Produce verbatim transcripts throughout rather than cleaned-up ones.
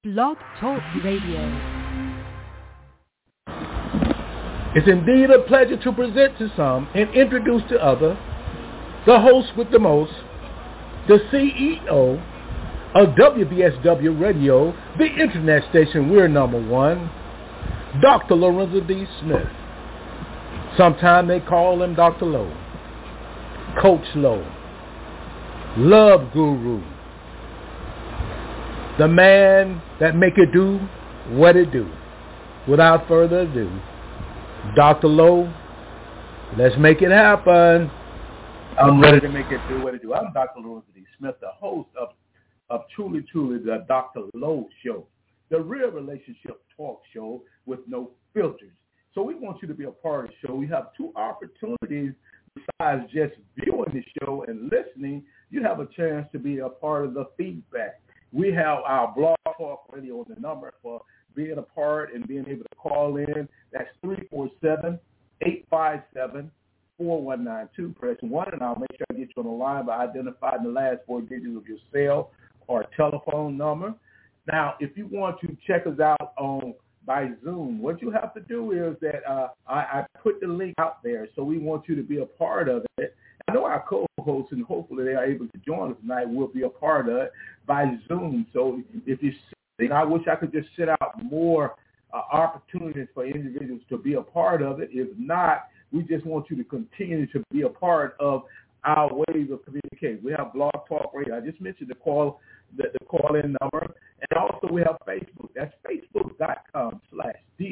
Blog Talk Radio. It's indeed a pleasure to present to some and introduce to others the host with the most, the C E O of W B S W Radio, the internet station we're number one, Doctor Lorenzo D. Smith. Sometimes they call him Doctor Lowe, Coach Lowe, Love Guru, the man that make it do what it do. Without further ado, Doctor Lowe, let's make it happen. I'm ready to make it do what it do. I'm Doctor Lorenzo D. Smith, the host of, of Truly Truly, the Doctor Lowe Show, the real relationship talk show with no filters. So we want you to be a part of the show. We have two opportunities besides just viewing the show and listening. You have a chance to be a part of the feedback. We have our Blog Talk Radio, the number for being a part and being able to call in. That's three four seven, eight five seven, four one nine two. Press one, and I'll make sure I get you on the line by identifying the last four digits of your cell or telephone number. Now, if you want to check us out on by Zoom, what you have to do is that uh, I, I put the link out there, so we want you to be a part of it. I know our co-hosts, and hopefully they are able to join us tonight, will be a part of it by Zoom. So if you see, I wish I could just set out more uh, opportunities for individuals to be a part of it. If not, we just want you to continue to be a part of our ways of communicating. We have Blog Talk Radio. I just mentioned the call, the, the call-in number. And also we have Facebook. That's facebook.com slash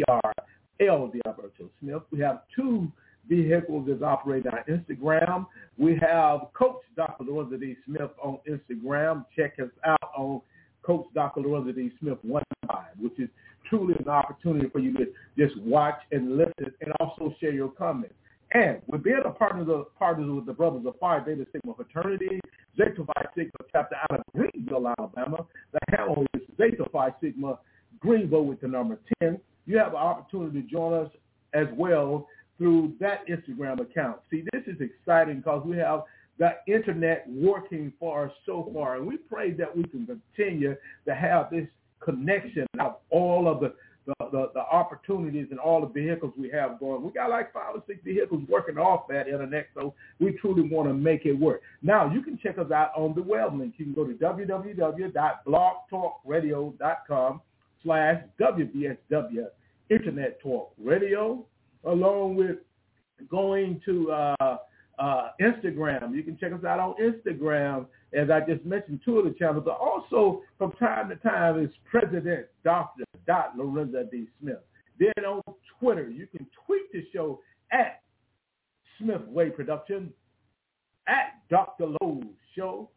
D-R-L D Alberto Smith. We have two vehicles that's operating on Instagram. We have Coach Doctor Lorenzo D. Smith on Instagram. Check us out on Coach Doctor Lorenzo D. Smith one five, which is truly an opportunity for you to just watch and listen and also share your comments. And we're being a partner of, partners with the Brothers of Phi Beta Sigma Fraternity, Zeta Phi Sigma chapter out of Greenville, Alabama. The handle is Zeta Phi Sigma Greenville with the number ten. You have an opportunity to join us as well through that Instagram account. See, this is exciting because we have the internet working for us so far, and we pray that we can continue to have this connection of all of the The, the, the opportunities and all the vehicles we have going. We got like five or six vehicles working off that internet, so we truly want to make it work. Now, you can check us out on the web link. You can go to www.blogtalkradio.com slash WBSW Internet Talk Radio, along with going to uh, uh, Instagram. You can check us out on Instagram. As I just mentioned, two of the channels, but also from time to time is President Doctor Lorenzo D. Smith. Then on Twitter, you can tweet the show at Smith Way Production, at Doctor Lowe Show,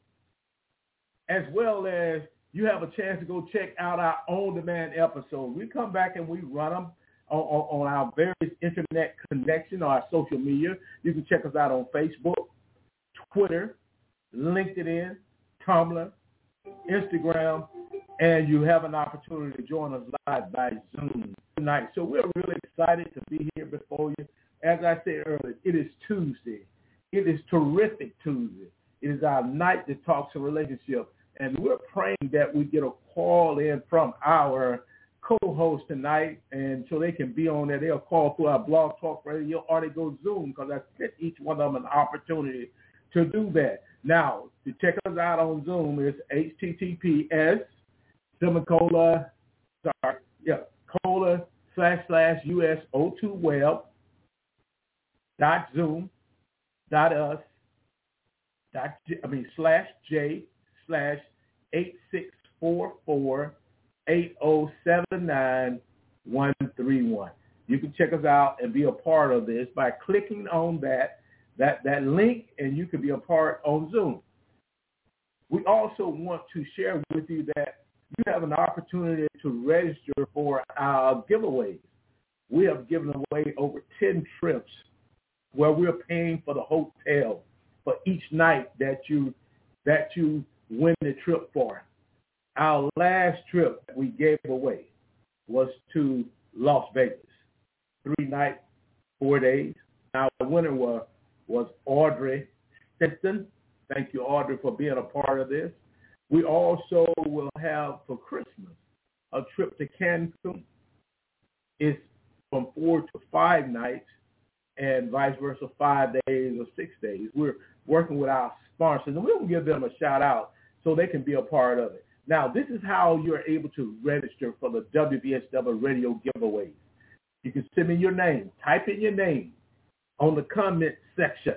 as well as you have a chance to go check out our on-demand episodes. We come back and we run them on, on, on our various internet connection or our social media. You can check us out on Facebook, Twitter, LinkedIn, Tumblr, Instagram, and you have an opportunity to join us live by Zoom tonight. So we're really excited to be here before you. As I said earlier, it is Tuesday. It is terrific Tuesday. It is our night that talks a relationship, and we're praying that we get a call in from our co-host tonight, and so they can be on there. They'll call through our Blog Talk Radio or they go Zoom, because I sent each one of them an opportunity to do that. Now, to check us out on Zoom is H T T P S semicolon, sorry, yeah, colon slash slash U S O two web dot zoom dot us dot I mean slash J slash eight six four four eight zero seven nine one three one. You can check us out and be a part of this by clicking on that. That, that link, and you can be a part on Zoom. We also want to share with you that you have an opportunity to register for our giveaways. We have given away over ten trips where we're paying for the hotel for each night that you that you win the trip for. Our last trip that we gave away was to Las Vegas. Three nights, four days. Our winner was was Audrey Stinson. Thank you, Audrey, for being a part of this. We also will have for Christmas a trip to Cancun is from four to five nights, and vice versa, five days or six days. We're working with our sponsors, and we'll give them a shout out so they can be a part of it. Now, this is how you're able to register for the W B S W Radio giveaways. You can send me your name. Type in your name on the comment section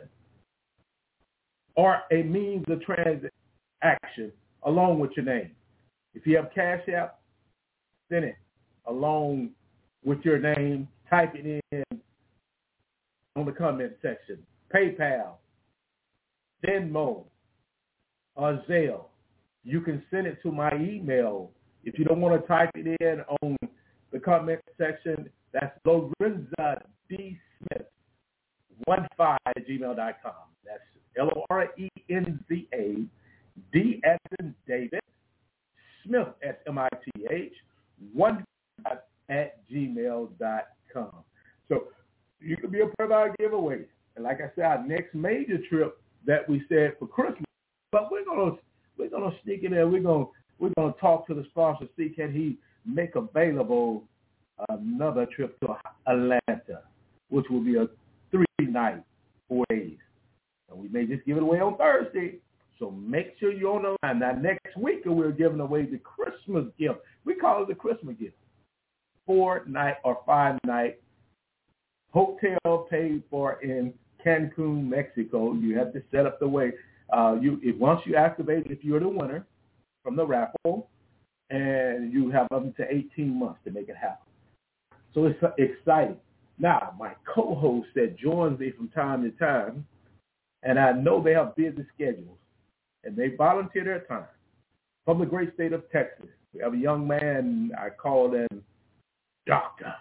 or a means of transaction along with your name. If you have Cash App, send it along with your name. Type it in on the comment section. PayPal, Venmo, or Zelle. You can send it to my email. If you don't want to type it in on the comment section, that's Lorenza D. Smith one five at gmail dot com. That's L O R E N Z A D as in David, Smith, S M I T H, one five at gmail dot com. So you can be a part of our giveaway. And like I said, our next major trip that we said for Christmas, but we're gonna we're gonna sneak in there. We're gonna we're gonna talk to the sponsor, see can he make available another trip to Atlanta, which will be a three night, four days. And we may just give it away on Thursday. So make sure you're on the line. Now next week we're giving away the Christmas gift. We call it the Christmas gift. Four night or five night hotel paid for in Cancun, Mexico. You have to set up the way. Uh, you if once you activate, if you're the winner from the raffle, and you have up to eighteen months to make it happen. So it's exciting. Now, my co-host that joins me from time to time, and I know they have busy schedules, and they volunteer their time from the great state of Texas. We have a young man, I call him Doctor,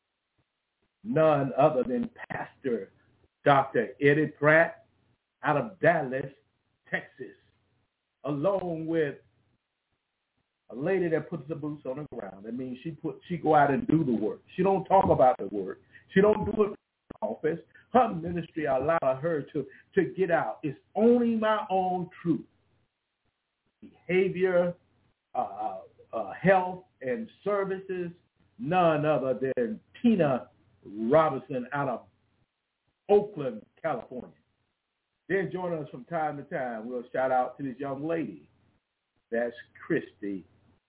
none other than Pastor Doctor Eddie Pratt out of Dallas, Texas, along with a lady that puts the boots on the ground. That means she put she go out and do the work. She don't talk about the work. She don't do it in the office. Her ministry allow her to, to get out. It's only my own truth. Behavior, uh, uh, health, and services, none other than Tina Robinson out of Oakland, California. Then join us from time to time. We'll shout out to this young lady. That's Christy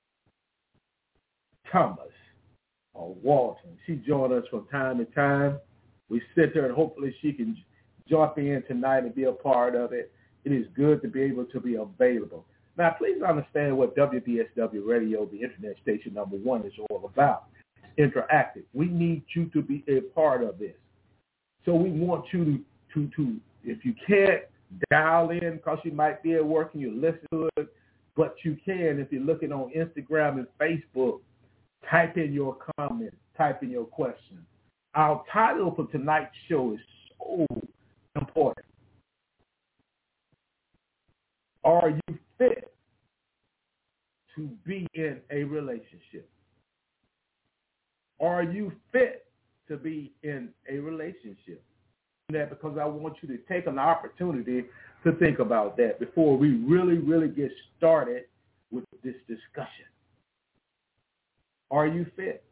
Thomas or Walton. She joined us from time to time. We sit there and hopefully she can jump in tonight and be a part of it. It is good to be able to be available. Now, please understand what W B S W Radio, the internet station number one, is all about. It's interactive. We need you to be a part of this. So we want you to, to, to if you can't dial in because you might be at work and you listen to it, but you can, if you're looking on Instagram and Facebook, type in your comment, type in your question. Our title for tonight's show is so important. Are you fit to be in a relationship? Are you fit to be in a relationship? That because I want you to take an opportunity to think about that before we really, really get started with this discussion. Are you fit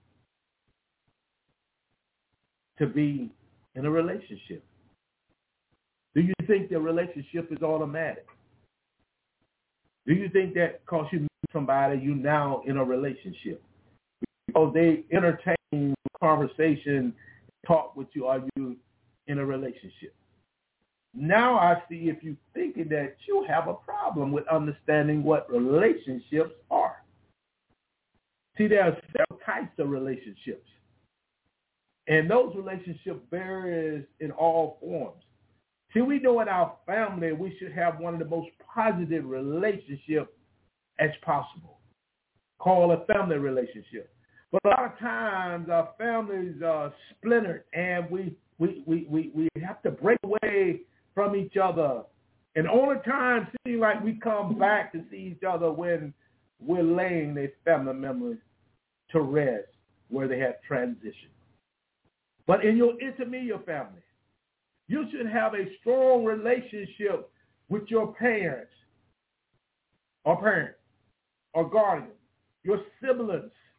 to be in a relationship? Do you think the relationship is automatic? Do you think that because you meet somebody, you now in a relationship? Because they entertain conversation, talk with you, are you in a relationship? Now I see if you're thinking that you have a problem with understanding what relationships are. See, there are several types of relationships. And those relationships vary in all forms. See, we know in our family we should have one of the most positive relationships as possible, called a family relationship. But a lot of times our families are splintered and we we, we, we, we have to break away from each other. And only time seems like we come back to see each other when we're laying their family members to rest where they have transitioned. But in your intermediate family, you should have a strong relationship with your parents or parents or guardians, your siblings,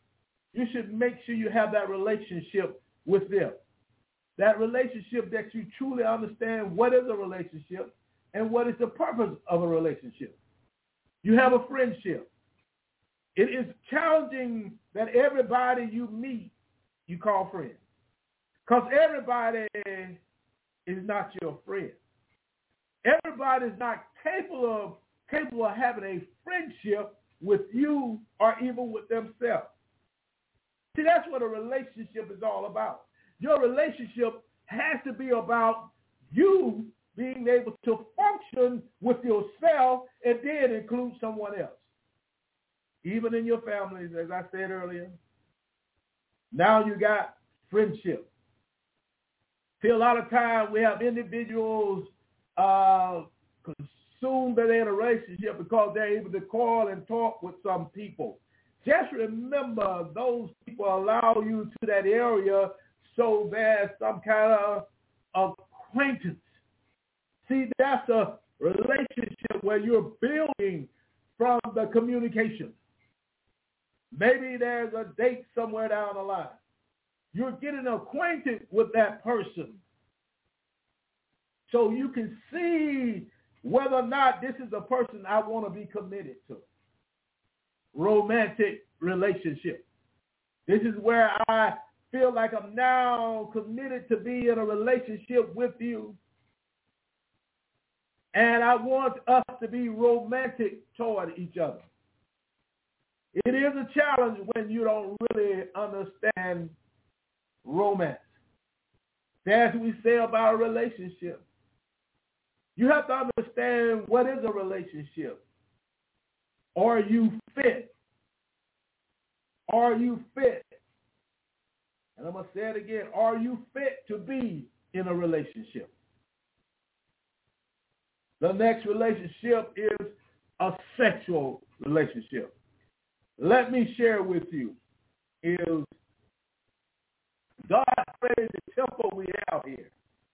You should make sure you have that relationship with them. That relationship that you truly understand what is a relationship and what is the purpose of a relationship. You have a friendship. It is challenging that everybody you meet, you call friend. Because everybody is not your friend. Everybody is not capable of, capable of having a friendship with you or even with themselves. See, that's what a relationship is all about. Your relationship has to be about you being able to function with yourself and then include someone else. Even in your families, as I said earlier, now you got friendship. See, a lot of times we have individuals uh, consumed in a relationship because they're able to call and talk with some people. Just remember, those people allow you to that area so there's some kind of acquaintance. See, that's a relationship where you're building from the communication. Maybe there's a date somewhere down the line. You're getting acquainted with that person so you can see whether or not this is a person I want to be committed to. Romantic relationship. This is where I feel like I'm now committed to be in a relationship with you. And I want us to be romantic toward each other. It is a challenge when you don't really understand romance. As we say about a relationship, you have to understand what is a relationship. Are you fit? Are you fit? And I'm going to say it again. Are you fit to be in a relationship? The next relationship is a sexual relationship. Let me share with you is God created the temple we have here.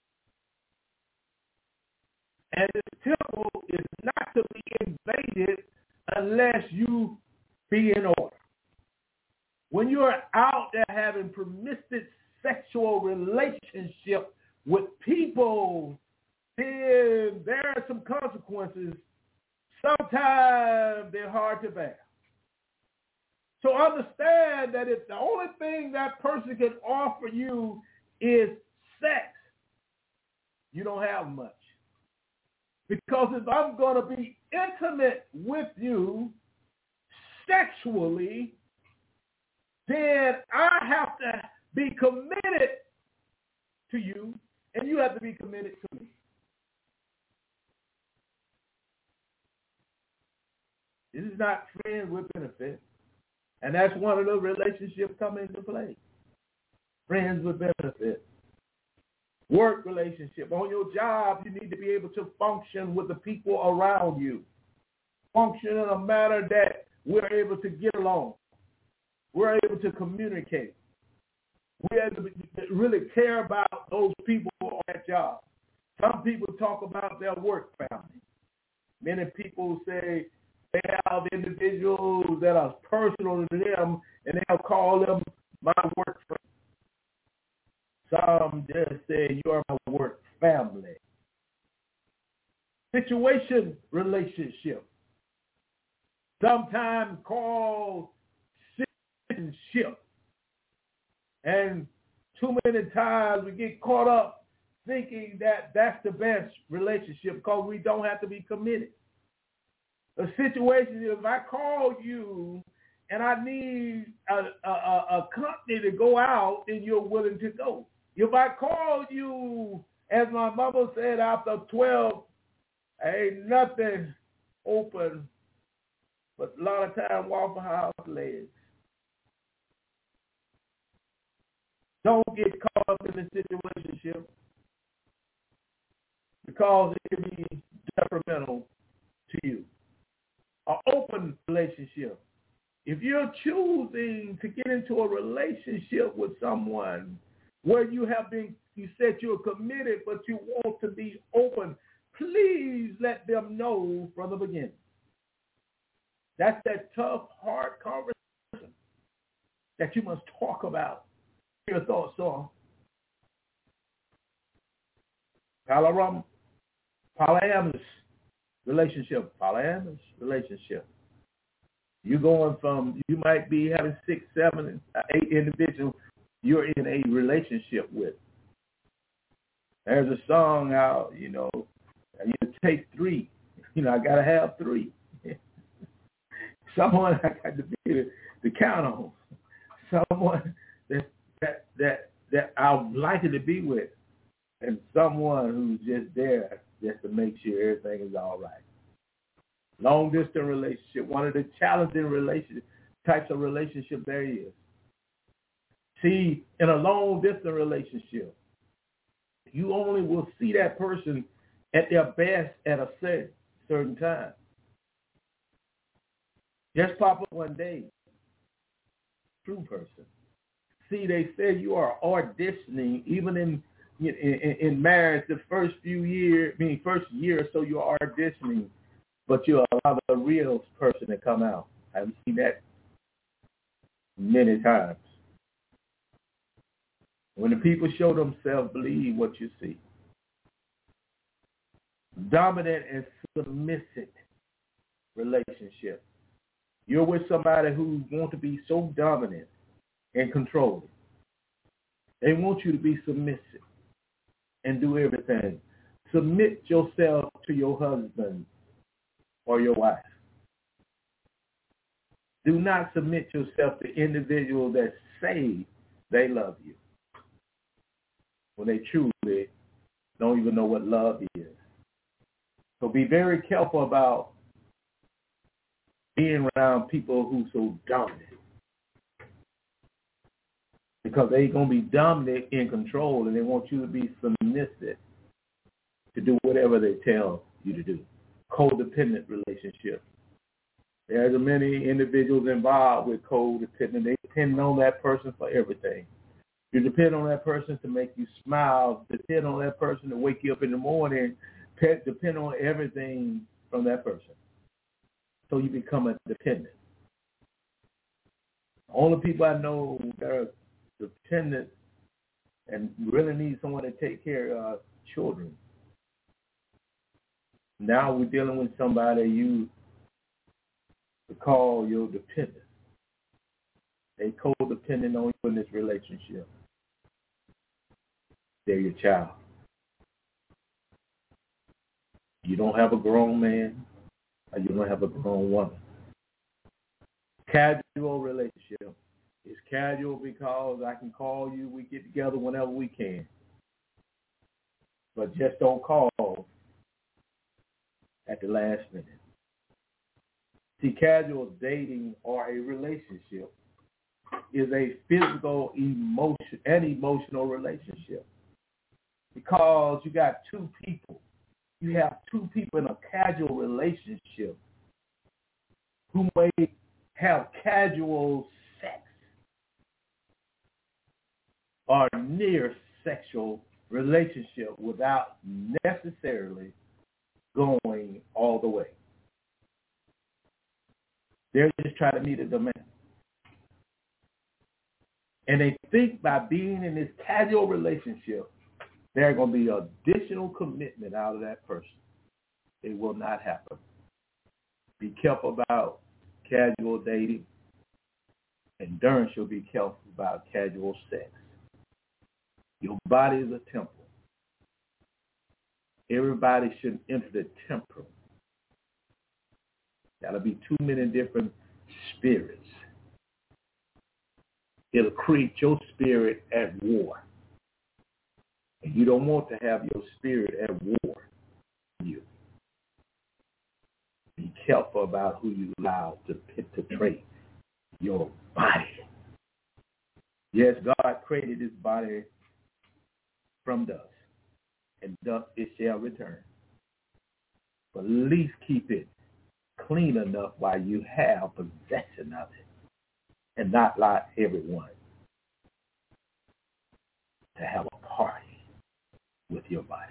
And this temple is not to be invaded unless you be in order. When you're out there having permissive sexual relationship with people, then there are some consequences. Sometimes they're hard to bear. So understand that if the only thing that person can offer you is sex, you don't have much. Because if I'm going to be intimate with you sexually, then I have to be committed to you, and you have to be committed to me. This is not friends with benefit. And that's one of the relationships come into play. Friends with benefit. Work relationship. On your job, you need to be able to function with the people around you. Function in a manner that we're able to get along. We're able to communicate. We're able to really care about those people on that job. Some people talk about their work family. Many people say they have individuals that are personal to them, and they'll call them my work friend. Some just say you are my work family. Situation relationship. Sometimes called citizenship. And too many times we get caught up thinking that that's the best relationship because we don't have to be committed. A situation is if I call you and I need a, a, a company to go out, then you're willing to go. If I call you, as my mother said, after twelve, ain't nothing open but a lot of time Waffle House legs. Don't get caught up in the situationship because it can be detrimental to you. An open relationship. If you're choosing to get into a relationship with someone where you have been, you said you're committed, but you want to be open, please let them know from the beginning. That's that tough, hard conversation. that you must talk about. Your thoughts are polyam, polyamorous relationship, polyamorous relationship. You're going from, you might be having six, seven, eight individuals you're in a relationship with. There's a song out, you know, you take three. You know, I got to have three. Someone I got to be the, the count on. Someone that, that, that, that I'm likely to be with. And someone who's just there just to make sure everything is all right. Long distance relationship, one of the challenging relationship types of relationship there is. See, in a long distance relationship, you only will see that person at their best at a certain, certain time. Just pop up one day, true person. See, they say you are auditioning, even in in, in, in marriage, the first few years, I mean, first year or so, you're auditioning, but you allow the real person to come out. I've seen that many times. When the people show themselves, believe what you see. Dominant and submissive relationship. You're with somebody who wants to be so dominant and controlling. They want you to be submissive and do everything. Submit yourself to your husband or your wife. Do not submit yourself to individuals that say they love you when they truly don't even know what love is. So be very careful about being around people who so dominant, because they're going to be dominant in control, and they want you to be submissive to do whatever they tell you to do. Codependent relationship. There's many individuals involved with codependent. They depend on that person for everything. You depend on that person to make you smile. Depend on that person to wake you up in the morning. Depend on everything from that person. So you become a dependent. The only people I know that are dependent and really need someone to take care of children. Now we're dealing with somebody you call your dependent. They codependent on you in this relationship. They're your child. You don't have a grown man, or you don't have a grown woman. Casual relationship. It's casual because I can call you, we get together whenever we can. But just don't call at the last minute. See, casual dating or a relationship is a physical, emotion, and emotional relationship. Because you got two people. You have two people in a casual relationship who may have casual sex or near sexual relationship without necessarily going all the way. They're just trying to meet a demand. And they think by being in this casual relationship, there's going to be additional commitment out of that person. It will not happen. Be careful about casual dating, and darn sure be careful about casual sex. Your body is a temple. Everybody should enter the temple. That'll be too many different spirits. It'll create your spirit at war. And you don't want to have your spirit at war with you. Be careful about who you allow to penetrate your body. Yes, God created this body from dust, and dust it shall return. But at least keep it clean enough while you have possession of it, and not allow everyone to have a party with your body.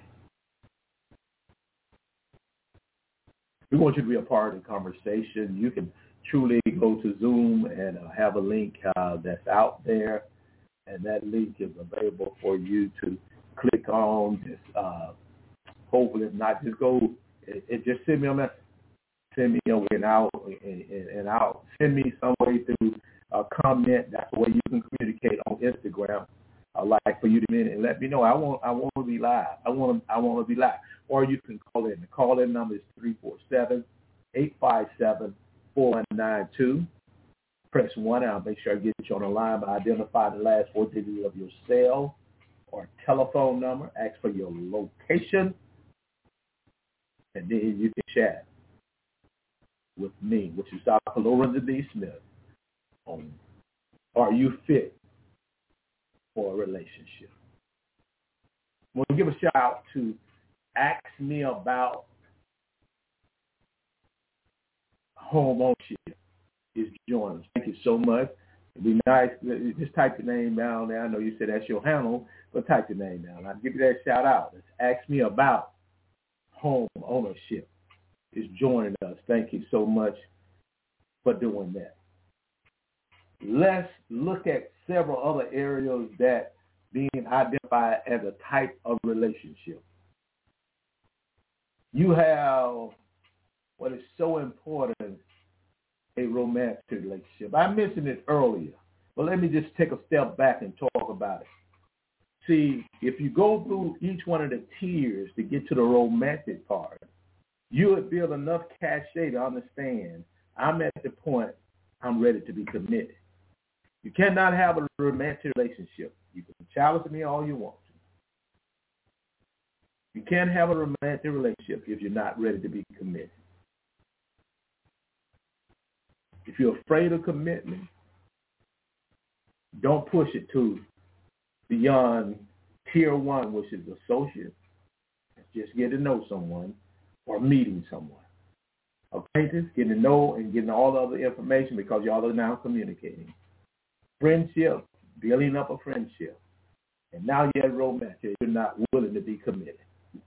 We want you to be a part of the conversation. You can truly go to Zoom and uh, have a link uh, that's out there, and that link is available for you to click on. Just uh, hopefully, if not, just go and, and just send me a message. Send me a and out and, and, and out. Send me some way through a comment. That's the way you can communicate on Instagram. I like for you to in and let me know. I want I want to be live. I want to I want to be live. Or you can call in. The call in number is three four seven, eight five seven, four one nine two. Press one. I'll make sure I get you on the line. But identify the last four digits of your cell or telephone number. Ask for your location, and then you can chat with me, which is Doctor Lorenzo D. Smith. On Are you fit for a relationship? I want to give a shout out to Ask Me About Home Ownership is joining us. Thank you so much. It'd be nice. Just type your name down there. I know you said that's your handle, but type your name down. I'll give you that shout out. It's Ask Me About Home Ownership is joining us. Thank you so much for doing that. Let's look at several other areas that being identified as a type of relationship. You have what is so important, a romantic relationship. I mentioned it earlier, but let me just take a step back and talk about it. See, if you go through each one of the tiers to get to the romantic part, you would build enough cachet to understand I'm at the point I'm ready to be committed. You cannot have a romantic relationship. You can challenge me all you want to. You can't have a romantic relationship if you're not ready to be committed. If you're afraid of commitment, don't push it to beyond tier one, which is associate. Just get to know someone or meeting someone. Acquaintance, getting to know and getting all the other information because y'all are now communicating. Friendship, building up a friendship. And now you're romantic. You're not willing to be committed.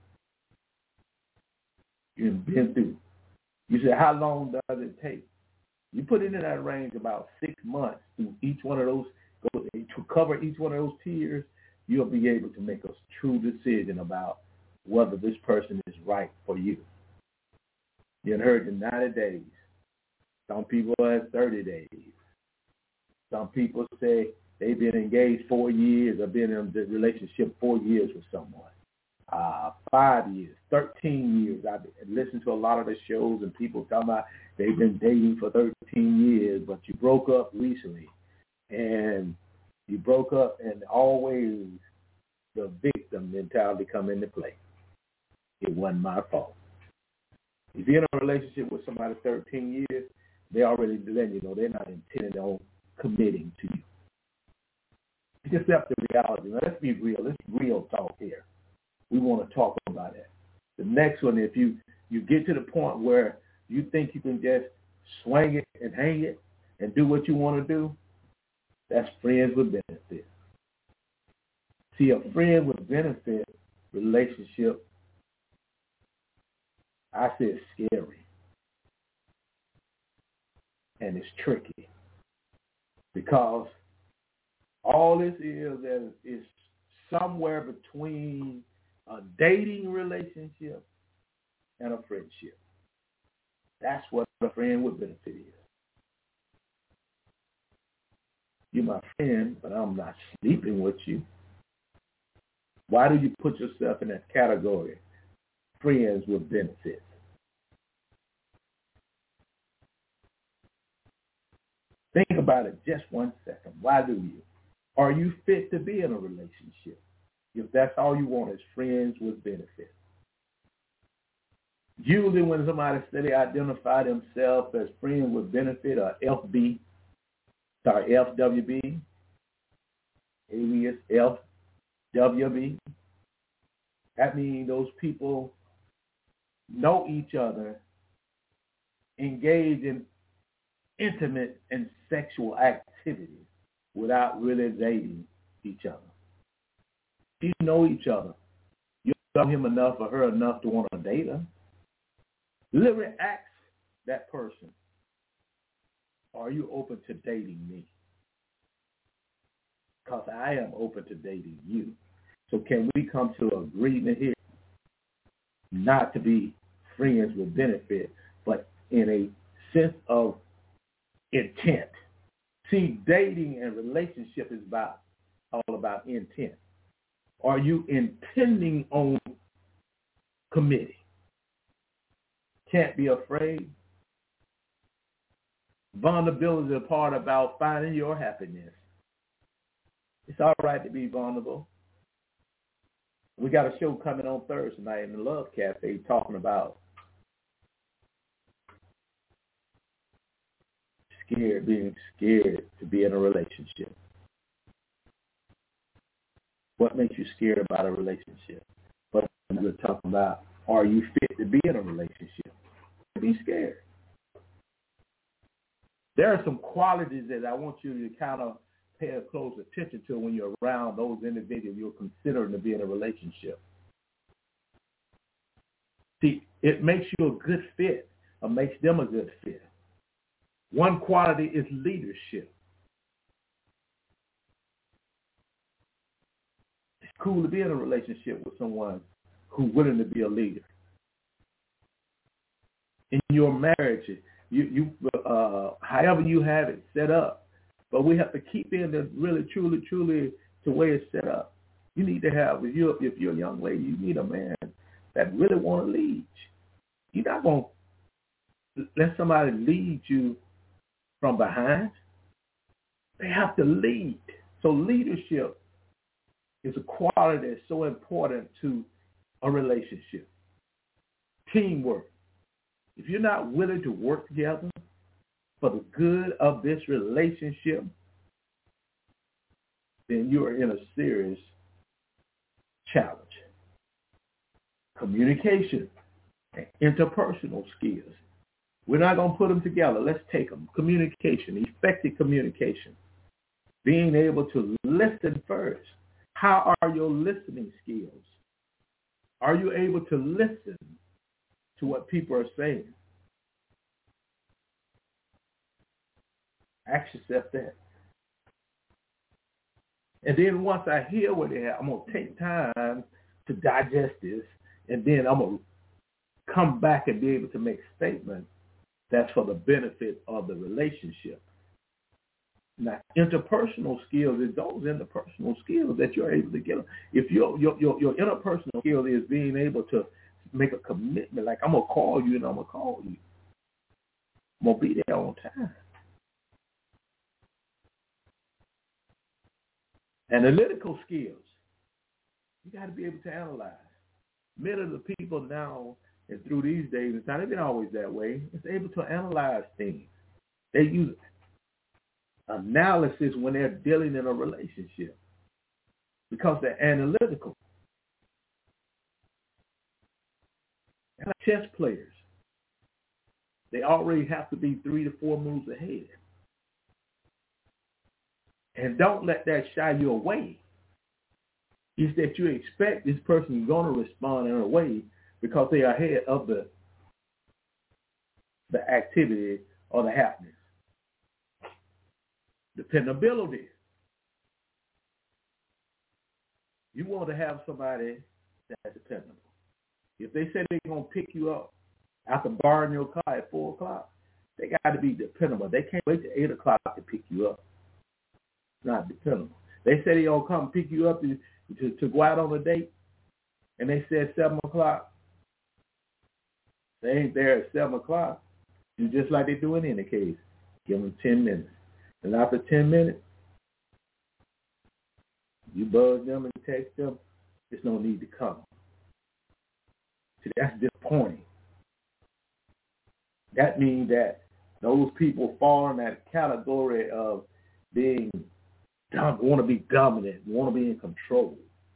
You've been through. You say, how long does it take? You put it in that range about six months through each one of those, go to cover each one of those tiers, you'll be able to make a true decision about whether this person is right for you. You heard the ninety days. Some people have thirty days. Some people say they've been engaged four years or been in the relationship four years with someone. Uh, five years, thirteen years. I've listened to a lot of the shows and people talking about they've been dating for thirteen years, but you broke up recently. And you broke up and always the victim mentality come into play. It wasn't my fault. If you're in a relationship with somebody thirteen years, they already letting you know they're not intending on committing to you. You accept the reality. Now, let's be real. Let's real talk here. We want to talk about it. The next one, if you, you get to the point where you think you can just swing it and hang it and do what you want to do, that's friends with benefit. See, a friend with benefit relationship, I say it's scary. And it's tricky. Because all this is is, is somewhere between a dating relationship and a friendship. That's what a friend with benefit is. You're my friend, but I'm not sleeping with you. Why do you put yourself in that category? Friends with benefits. Think about it just one second. Why do you? Are you fit to be in a relationship? If that's all you want is friends with benefits. Usually when somebody says they identify themselves as friends with benefit or F B, sorry, F W B, alias F W B, that means those people know each other, engage in intimate and sexual activities without really dating each other. You know each other. You know him enough or her enough to want to date her. Literally ask that person, are you open to dating me? Because I am open to dating you. So can we come to an agreement here not to be friends with benefit, but in a sense of intent? See, dating and relationship is about all about intent. Are you intending on committing? Can't be afraid. Vulnerability is a part about finding your happiness. It's all right to be vulnerable. We got a show coming on Thursday night in the Love Cafe talking about scared, being scared to be in a relationship. What makes you scared about a relationship? But we're talking about, are you fit to be in a relationship? Be scared. There are some qualities that I want you to kind of pay a close attention to when you're around those individuals you're considering to be in a relationship. See, it makes you a good fit or makes them a good fit. One quality is leadership. It's cool to be in a relationship with someone who's willing to be a leader. In your marriage, you, you, uh, however you have it set up, but we have to keep in the really, truly, truly the way it's set up. You need to have, if you're, if you're a young lady, you need a man that really want to lead. You're not going to let somebody lead you from behind. They have to lead. So leadership is a quality that's so important to a relationship. Teamwork. If you're not willing to work together for the good of this relationship, then you are in a serious challenge. Communication and interpersonal skills. We're not going to put them together. Let's take them. Communication, effective communication. Being able to listen first. How are your listening skills? Are you able to listen to what people are saying? Ask yourself that. And then once I hear what they have, I'm going to take time to digest this, and then I'm going to come back and be able to make a statement that's for the benefit of the relationship. Now, interpersonal skills is those interpersonal skills that you're able to get. If your your your, your interpersonal skill is being able to make a commitment, like I'm gonna call you and I'm gonna call you, I'm gonna be there on time. Analytical skills, you got to be able to analyze. Many of the people now and through these days, it's not even always that way. It's able to analyze things. They use analysis when they're dealing in a relationship because they're analytical. And like chess players, they already have to be three to four moves ahead. And don't let that shy you away. It's that you expect this person is going to respond in a way because they are ahead of the the activity or the happening. Dependability. You want to have somebody that's dependable. If they say they're going to pick you up after borrowing your car at four o'clock, they got to be dependable. They can't wait till eight o'clock to pick you up. It's not dependable. They say they're going to come pick you up to, to, to go out on a date, and they said seven o'clock. They ain't there at seven o'clock. It's just like they do in any case. Give them ten minutes. And after ten minutes, you buzz them and text them, there's no need to come. See, that's disappointing. That means that those people fall in that category of being, want to be dominant, want to be in control.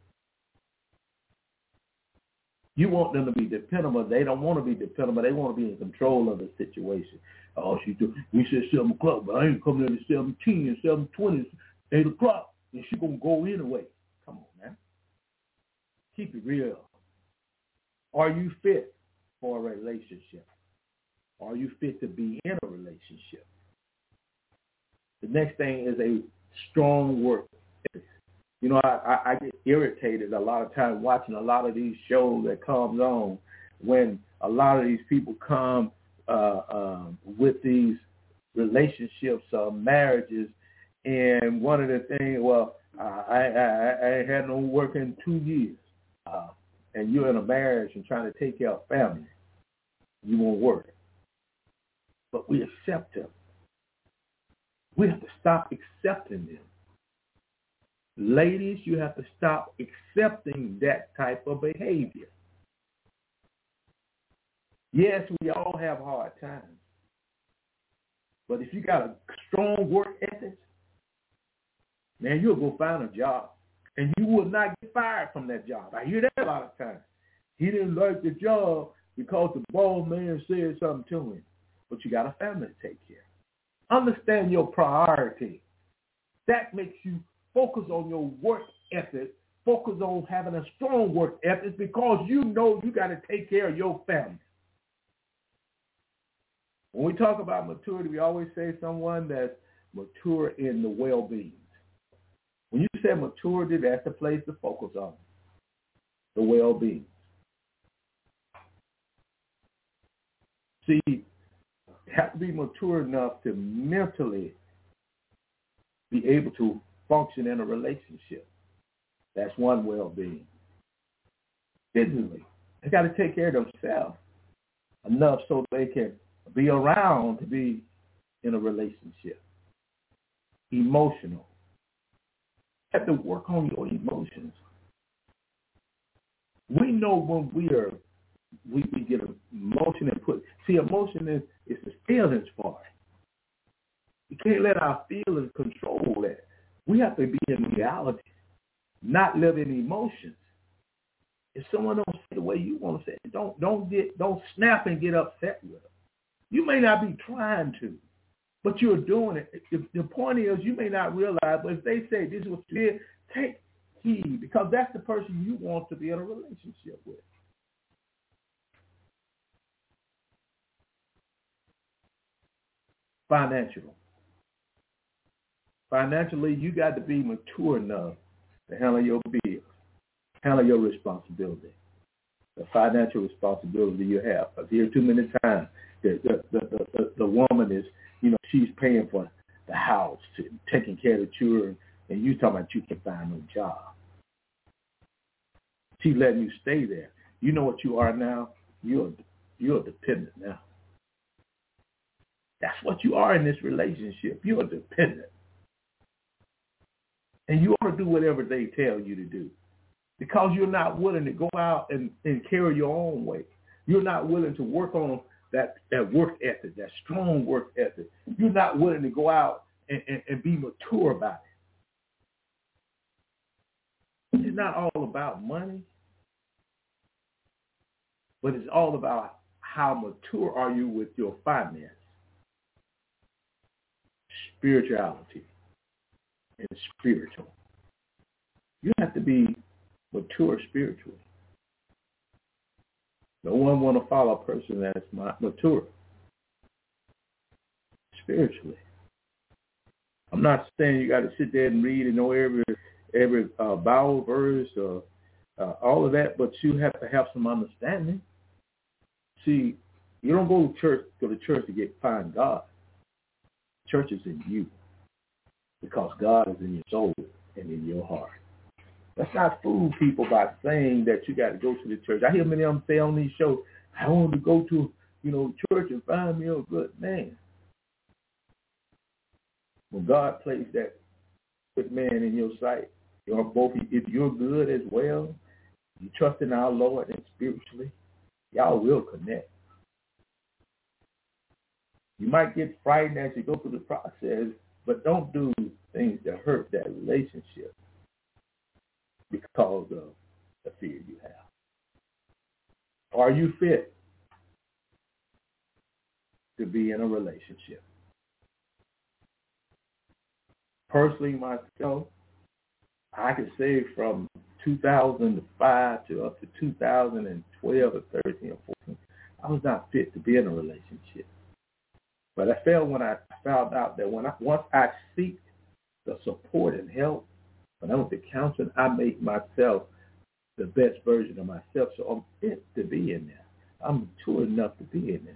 You want them to be dependable. They don't want to be dependable. They want to be in control of the situation. Oh, she do. We said seven o'clock, but I ain't coming in at seven ten, seven twenty, eight o'clock, and she gonna go anyway. Come on, man. Keep it real. Are you fit for a relationship? Are you fit to be in a relationship? The next thing is a strong work ethic. You know, I, I, I get irritated a lot of times watching a lot of these shows that comes on when a lot of these people come uh, um, with these relationships or marriages, and one of the things, well, uh, I, I, I ain't had no work in two years, uh, and you're in a marriage and trying to take care of family, you won't work. But we accept them. We have to stop accepting them. Ladies, you have to stop accepting that type of behavior. Yes, we all have hard times. But if you got a strong work ethic, man, you'll go find a job. And you will not get fired from that job. I hear that a lot of times. He didn't like the job because the boss man said something to him. But you got a family to take care of. Understand your priority. That makes you focus on your work ethic, focus on having a strong work ethic because you know you got to take care of your family. When we talk about maturity, we always say someone that's mature in the well-being. When you say maturity, that's the place to focus on, the well-being. See, you have to be mature enough to mentally be able to function in a relationship. That's one well-being. Physically, they got to take care of themselves enough so they can be around to be in a relationship. Emotional. You have to work on your emotions. We know when we are, we, we get emotion and put, see, emotion is, is the feelings part. You can't let our feelings control that. We have to be in reality, not live in emotions. If someone don't say the way you want to say it, don't don't get don't snap and get upset with them. You may not be trying to, but you're doing it. If the point is, you may not realize, but if they say this is what you did, take heed because that's the person you want to be in a relationship with. Financial. Financially, you got to be mature enough to handle your bills, handle your responsibility, the financial responsibility you have. Because here too many times, the the, the, the the woman is, you know, she's paying for the house, to, taking care of the children, and you talking about you can find no job. She's letting you stay there. You know what you are now? You're you're dependent now. That's what you are in this relationship. You're dependent. And you ought to do whatever they tell you to do because you're not willing to go out and, and carry your own weight. You're not willing to work on that, that work ethic, that strong work ethic. You're not willing to go out and, and, and be mature about it. It's not all about money, but it's all about how mature are you with your finance, spirituality. And spiritual. You have to be mature spiritually. No one want to follow a person that's not mature spiritually. I'm not saying you got to sit there and read and know every every uh, Bible verse or uh, all of that, but you have to have some understanding. See, you don't go to church go to church to get find God. Church is in you. Because God is in your soul and in your heart. Let's not fool people by saying that you got to go to the church. I hear many of them say on these shows, I want to go to, you know, church and find me a good man. When God placed that good man in your sight, you're both, if you're good as well, you trust in our Lord and spiritually, y'all will connect. You might get frightened as you go through the process, but don't do things that hurt that relationship because of the fear you have. Are you fit to be in a relationship? Personally, myself, I could say from two thousand five to up to two thousand twelve or thirteen or fourteen, I was not fit to be in a relationship. But I felt when I found out that when I, once I seek the support and help, when I went to counseling, I make myself the best version of myself. So I'm fit to be in there. I'm mature enough to be in there.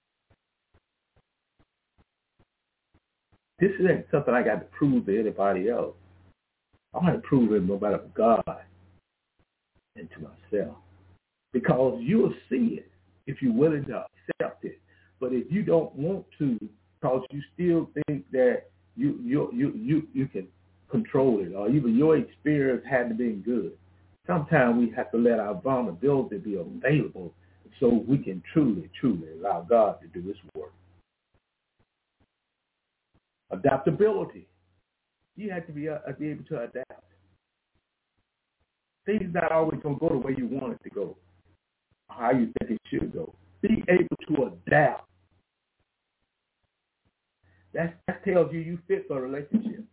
This isn't something I got to prove to anybody else. I want to prove it nobody but God and to myself. Because you'll see it if you're willing to accept it. But if you don't want to, because you still think that you you you you, you can control it, or even your experience hadn't been good, sometimes we have to let our vulnerability be available so we can truly, truly allow God to do his work. Adaptability. You have to be, uh, be able to adapt. Things not always going to go the way you want it to go, how you think it should go. Be able to adapt. That, that tells you you fit for a relationship.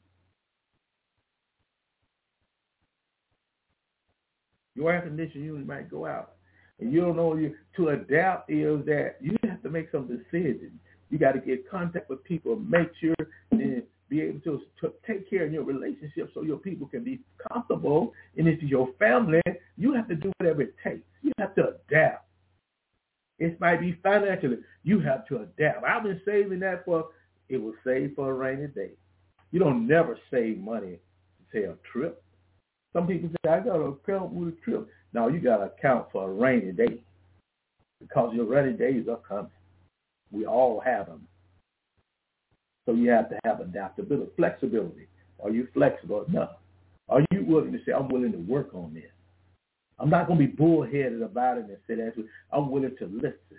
Your air conditioning unit might go out, and you don't know you. To adapt is that you have to make some decisions. You got to get contact with people, make sure and be able to, to take care of your relationship so your people can be comfortable. And if it's your family, you have to do whatever it takes. You have to adapt. It might be financially. You have to adapt. I've been saving that for, it was saved for a rainy day. You don't never save money to take a trip. Some people say, I got to account with a trip. No, you got to account for a rainy day because your rainy days are coming. We all have them. So you have to have adaptability, flexibility. Are you flexible enough? Are you willing to say, I'm willing to work on this? I'm not going to be bullheaded about it and say that. I'm willing to listen.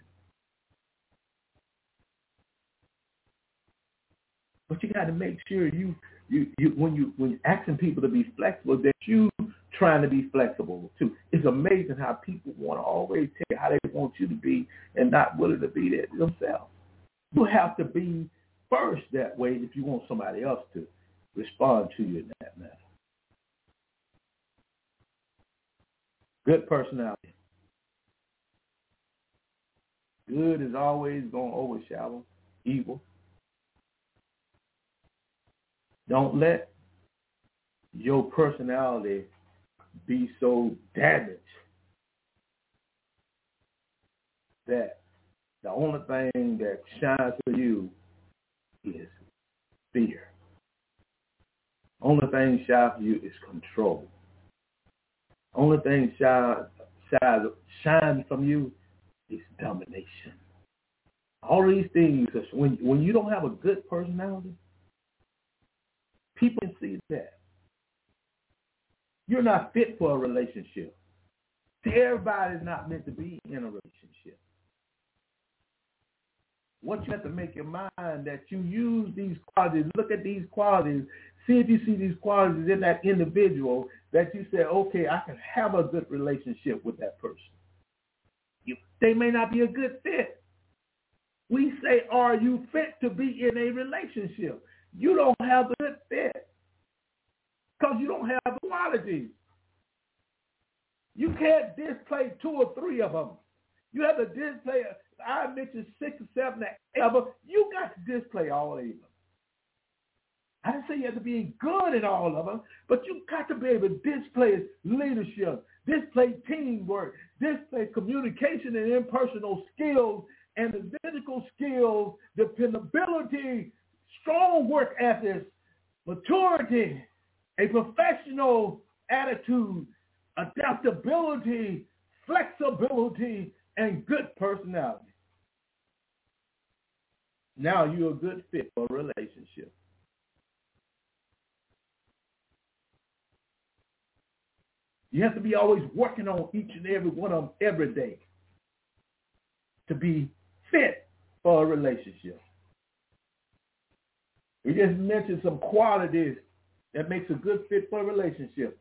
But you got to make sure you, you, you when you when you're asking people to be flexible, that you trying to be flexible too. It's amazing how people want to always tell you how they want you to be and not willing to be there themselves. You have to be first that way if you want somebody else to respond to you in that manner. Good personality. Good is always going to overshadow evil. Don't let your personality be so damaged that the only thing that shines for you is fear. Only thing shines for you is control. Only thing shines shines shines from you is domination. All these things, when when you don't have a good personality, people can see that. You're not fit for a relationship. See, everybody's not meant to be in a relationship. What you have to make your mind that you use these qualities, look at these qualities, see if you see these qualities in that individual that you say, okay, I can have a good relationship with that person. You, they may not be a good fit. We say, are you fit to be in a relationship? You don't have the good fit because you don't have the qualities. You can't display two or three of them. You have to display, I mentioned six or seven or eight of them. You got to display all of them. I didn't say you have to be good in all of them, but you got to be able to display leadership, display teamwork, display communication and impersonal skills, analytical skills, dependability, strong work ethics, maturity, a professional attitude, adaptability, flexibility, and good personality. Now you're a good fit for a relationship. You have to be always working on each and every one of them every day to be fit for a relationship. We just mentioned some qualities that makes a good fit for a relationship.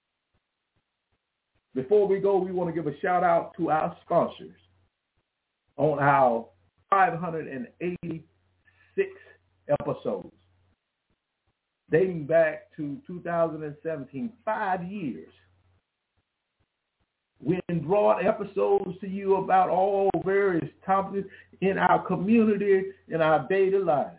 Before we go, we want to give a shout out to our sponsors on our five hundred eighty-six episodes dating back to two thousand seventeen, five years. We brought episodes to you about all various topics in our community, in our daily life.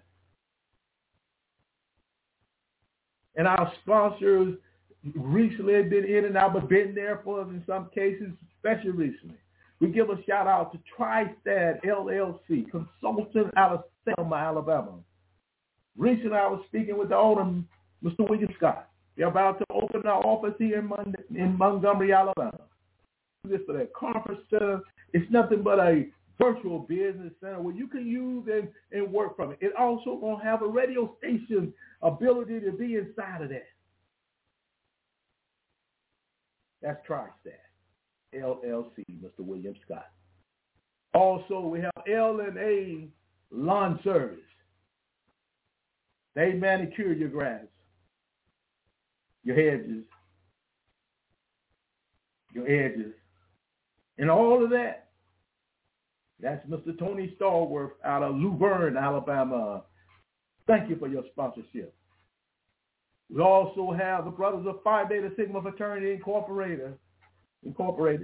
And our sponsors recently have been in and out, but been there for us in some cases, especially recently. We give a shout out to TriStat L L C, consultant out of Selma, Alabama. Recently, I was speaking with the owner, Mister William Scott. They're about to open our office here in, Mon- in Montgomery, Alabama. This for that conference center. It's nothing but a virtual business center where you can use and, and work from it. It also going to have a radio station ability to be inside of that. That's TriStat L L C, Mister William Scott. Also, we have L and A Lawn Service. They manicure your grass, your hedges, your edges, and all of that. That's Mister Tony Stallworth out of Luverne, Alabama. Thank you for your sponsorship. We also have the Brothers of Phi Beta Sigma Fraternity Incorporated. Incorporated.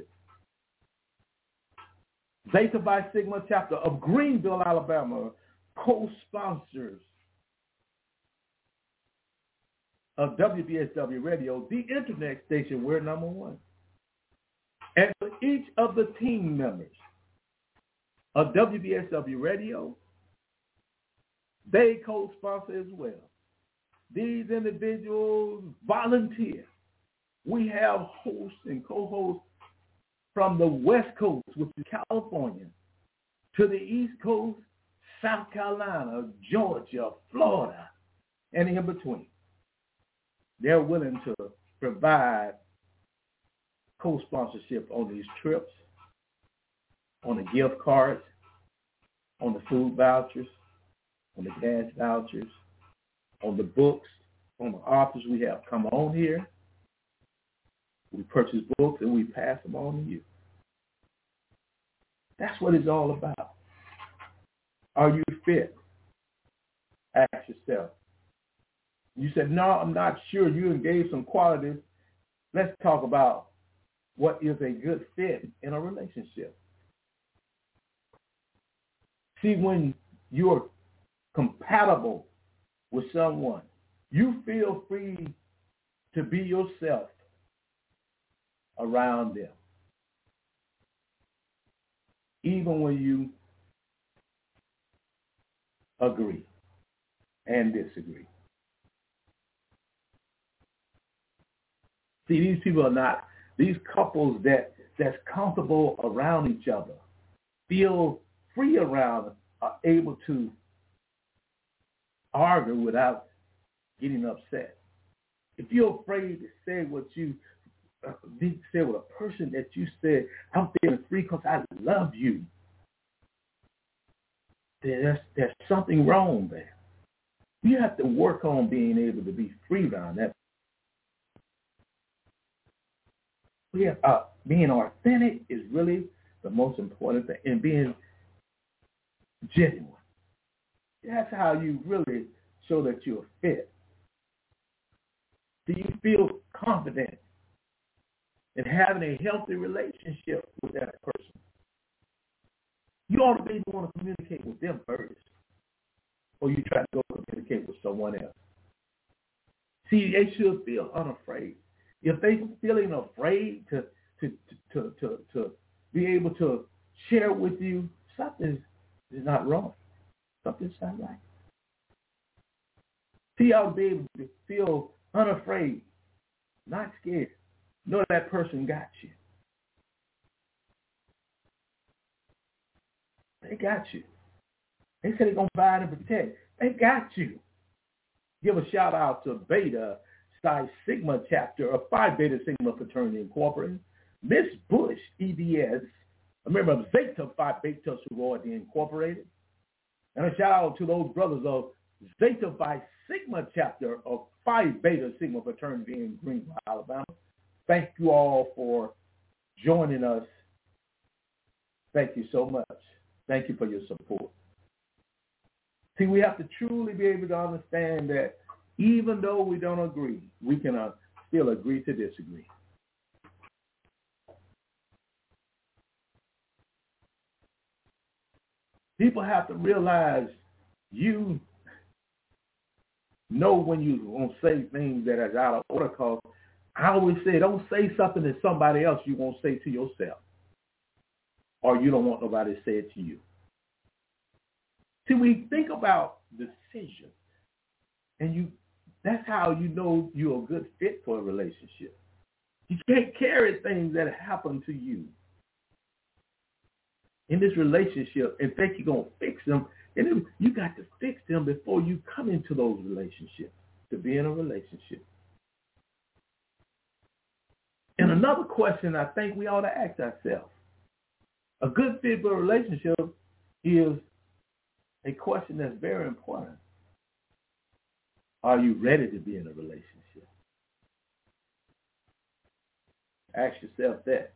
Zeta Phi Sigma chapter of Greenville, Alabama, co-sponsors of W B S W Radio, the internet station, we're number one. And for each of the team members of W B S W Radio, they co-sponsor as well. These individuals volunteer. We have hosts and co-hosts from the West Coast, which is California, to the East Coast, South Carolina, Georgia, Florida, and in between. They're willing to provide co-sponsorship on these trips, on the gift cards, on the food vouchers, on the gas vouchers, on the books, on the authors we have come on here. We purchase books and we pass them on to you. That's what it's all about. Are you fit? Ask yourself. You said, no, I'm not sure. You gave some qualities. Let's talk about what is a good fit in a relationship. See, when you're compatible with someone, you feel free to be yourself around them. Even when you agree and disagree. See, these people are not, these couples that, that's comfortable around each other, feel free around, are able to argue without getting upset. If you're afraid to say what you uh, say with a person that you said, I'm feeling free because I love you, then there's, there's something wrong there. You have to work on being able to be free around that. Yeah, uh, being authentic is really the most important thing, and being genuine. That's how you really show that you're fit. Do you feel confident in having a healthy relationship with that person? You ought to be able to want to communicate with them first, or you try to go communicate with someone else. See, they should feel unafraid. If they're feeling afraid to, to, to, to, to be able to share with you, something is not wrong. Something's not right. See, I'll be able to feel unafraid, not scared. Know that person got you. They got you. They said they're going to provide and protect. They got you. Give a shout out to Beta Psi Sigma chapter of Phi Beta Sigma Fraternity Incorporated, Miss Bush, E B S, a member of Zeta Phi Beta Sorority Incorporated, and a shout out to those brothers of Zeta Phi Sigma chapter of Phi Beta Sigma Fraternity in Greenville, Alabama. Thank you all for joining us. Thank you so much. Thank you for your support. See, we have to truly be able to understand that even though we don't agree, we can uh, still agree to disagree. People have to realize you know when you're going to say things that are out of order, because I always say, don't say something that somebody else you won't say to yourself, or you don't want nobody to say it to you. See, we think about decisions, and you that's how you know you're a good fit for a relationship. You can't carry things that happen to you in this relationship and think you're going to fix them. And then you got to fix them before you come into those relationships, to be in a relationship. And another question I think we ought to ask ourselves, a good fit for a relationship is a question that's very important. Are you ready to be in a relationship? Ask yourself that.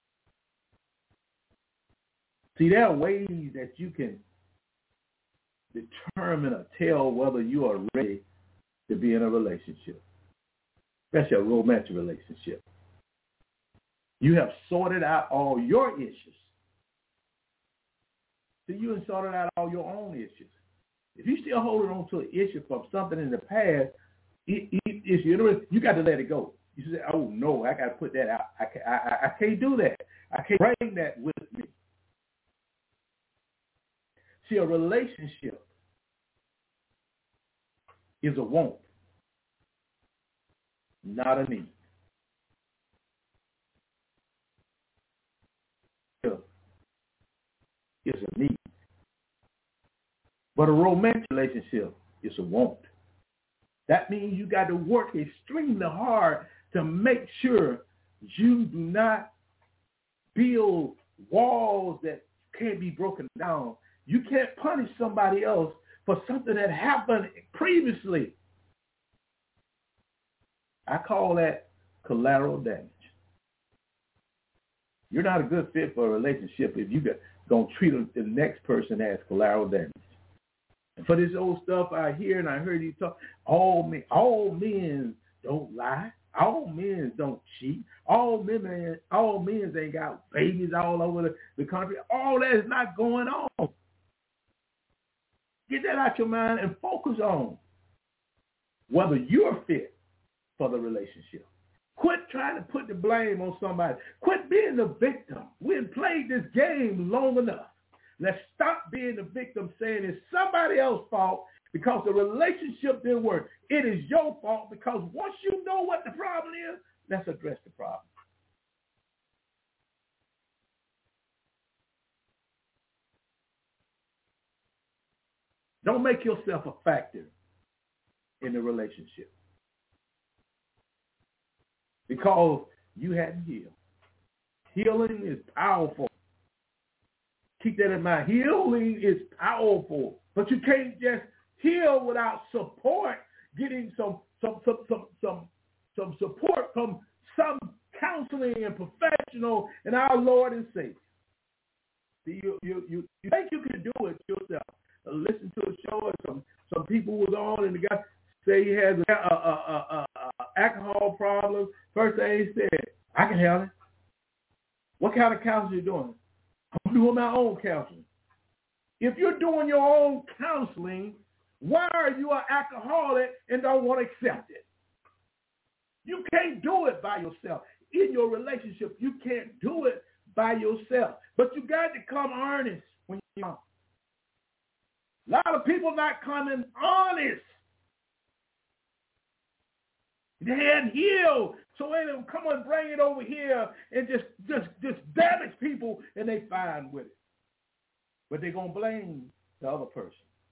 See, there are ways that you can determine or tell whether you are ready to be in a relationship, especially a romantic relationship. You have sorted out all your issues. So you have sorted out all your own issues. If you're still holding on to an issue from something in the past, it, it, it's, you know, you got to let it go. You say, oh, no, I got to put that out. I, can, I, I can't do that. I can't bring that with me. See, a relationship is a want, not a need. It's a need. But a romantic relationship is a want. That means you got to work extremely hard to make sure you do not build walls that can't be broken down. You can't punish somebody else for something that happened previously. I call that collateral damage. You're not a good fit for a relationship if you don't treat the next person as collateral damage. And for this old stuff I hear, and I heard you talk, all men, all men don't lie. All men don't cheat. All men, all men ain't got babies all over the, the country. All that is not going on. Get that out your mind and focus on whether you're fit for the relationship. Quit trying to put the blame on somebody. Quit being the victim. We've played this game long enough. Let's stop being the victim, saying it's somebody else's fault because the relationship didn't work. It is your fault, because once you know what the problem is, let's address the problem. Don't make yourself a factor in the relationship because you hadn't healed. Healing is powerful. Keep that in mind. Healing is powerful, but you can't just heal without support. Getting some some some some some, some support from some counseling and professional and our Lord and Savior. See, you you you, you think you can do it yourself. Uh, listen to a show and some some people was on, and the guy say he has a, a, a, a, a alcohol problem. First thing he said, I can handle it. What kind of counseling are you doing? I'm doing my own counseling. If you're doing your own counseling, why are you an alcoholic and don't want to accept it? You can't do it by yourself. In your relationship, you can't do it by yourself. But you got to come earnest when you come. A lot of people not coming honest. They hadn't healed. So they don't come and bring it over here and just, just, just damage people, and they fine with it. But they're going to blame the other person.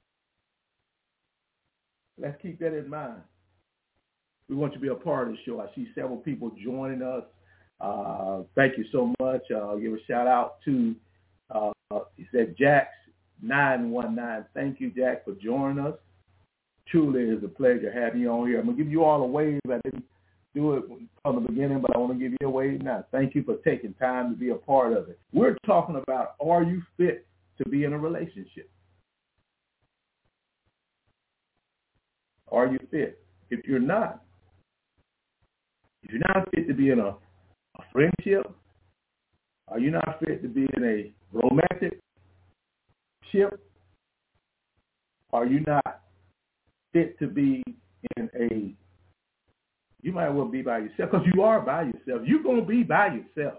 Let's keep that in mind. We want you to be a part of the show. I see several people joining us. Uh, thank you so much. Uh, I'll give a shout out to, uh, he said, Jax nine one nine. Thank you, Jack, for joining us. Truly, it's a pleasure having you on here. I'm going to give you all a wave. I didn't do it from the beginning, but I want to give you a wave now. Thank you for taking time to be a part of it. We're talking about, are you fit to be in a relationship? Are you fit? If you're not, if you're not fit to be in a, a friendship, are you not fit to be in a romantic relationship? Are you not fit to be in a, you might well be by yourself, because you are by yourself. You're going to be by yourself.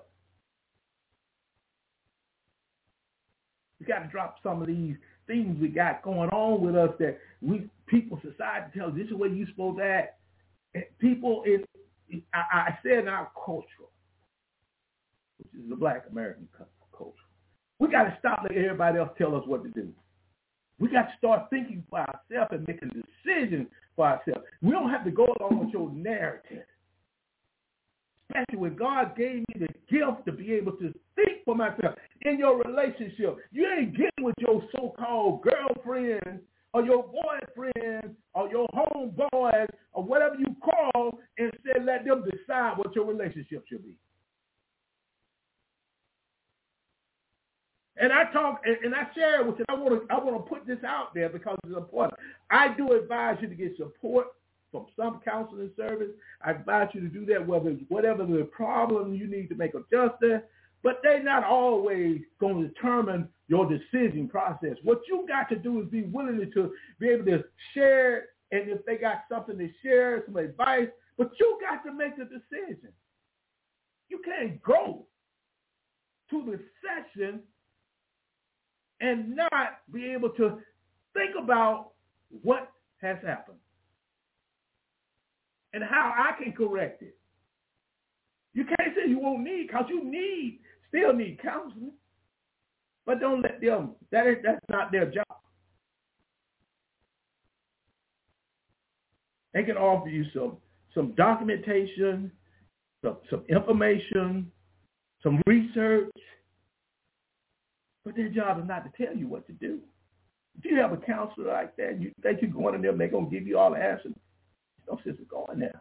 We got to drop some of these things we got going on with us that we, people, society tells us this is the way you're supposed to act. And people, in, I, I said in our culture, which is the Black American culture, we got to stop letting everybody else tell us what to do. We got to start thinking for ourselves and making decisions for ourselves. We don't have to go along with your narrative. Especially when God gave me the gift to be able to think for myself in your relationship. You ain't getting with your so-called girlfriend or your boyfriend or your homeboys or whatever you call and say let them decide what your relationship should be. And I talk and I share with you. I want to I want to put this out there because it's important. I do advise you to get support from some counseling service. I advise you to do that, whether whatever the problem you need to make adjustments. But they're not always going to determine your decision process. What you got to do is be willing to be able to share, and if they got something to share, some advice, but you got to make the decision. You can't go to the session and not be able to think about what has happened and how I can correct it. You can't say you won't need, because you need, still need counseling. But don't let them, that is, that's not their job. They can offer you some, some documentation, some, some information, some research, but their job is not to tell you what to do. If you have a counselor like that and you think you're going to them, they're going to give you all the answers, no sense of going there.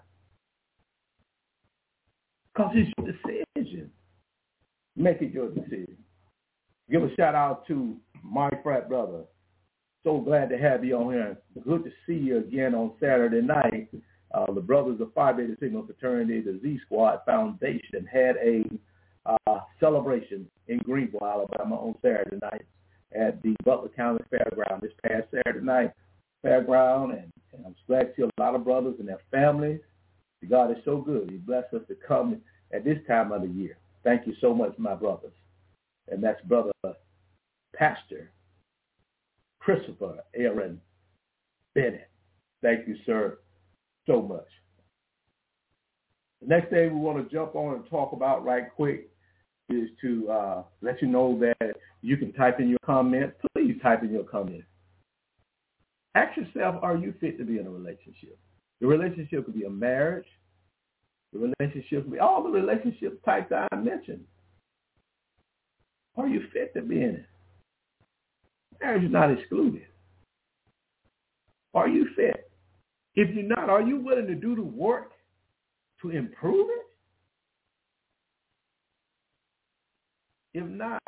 Because it's your decision. Make it your decision. Give a shout out to my frat brother. So glad to have you on here. Good to see you again on Saturday night. Uh, the Brothers of Phi Beta Sigma Fraternity, the Z Squad Foundation, had a uh, celebration in Greenville, Alabama on Saturday night at the Butler County Fairground this past Saturday night. Fairground, and, and I'm glad to see a lot of brothers and their families. God is so good. He blessed us to come at this time of the year. Thank you so much, my brothers. And that's Brother Pastor Christopher Aaron Bennett. Thank you, sir, so much. The next thing we want to jump on and talk about right quick is to uh, let you know that you can type in your comments. Please type in your comments. Ask yourself, are you fit to be in a relationship? The relationship could be a marriage. The relationship could be all the relationship types I mentioned. Are you fit to be in it? Marriage is not excluded. Are you fit? If you're not, are you willing to do the work to improve it? If not,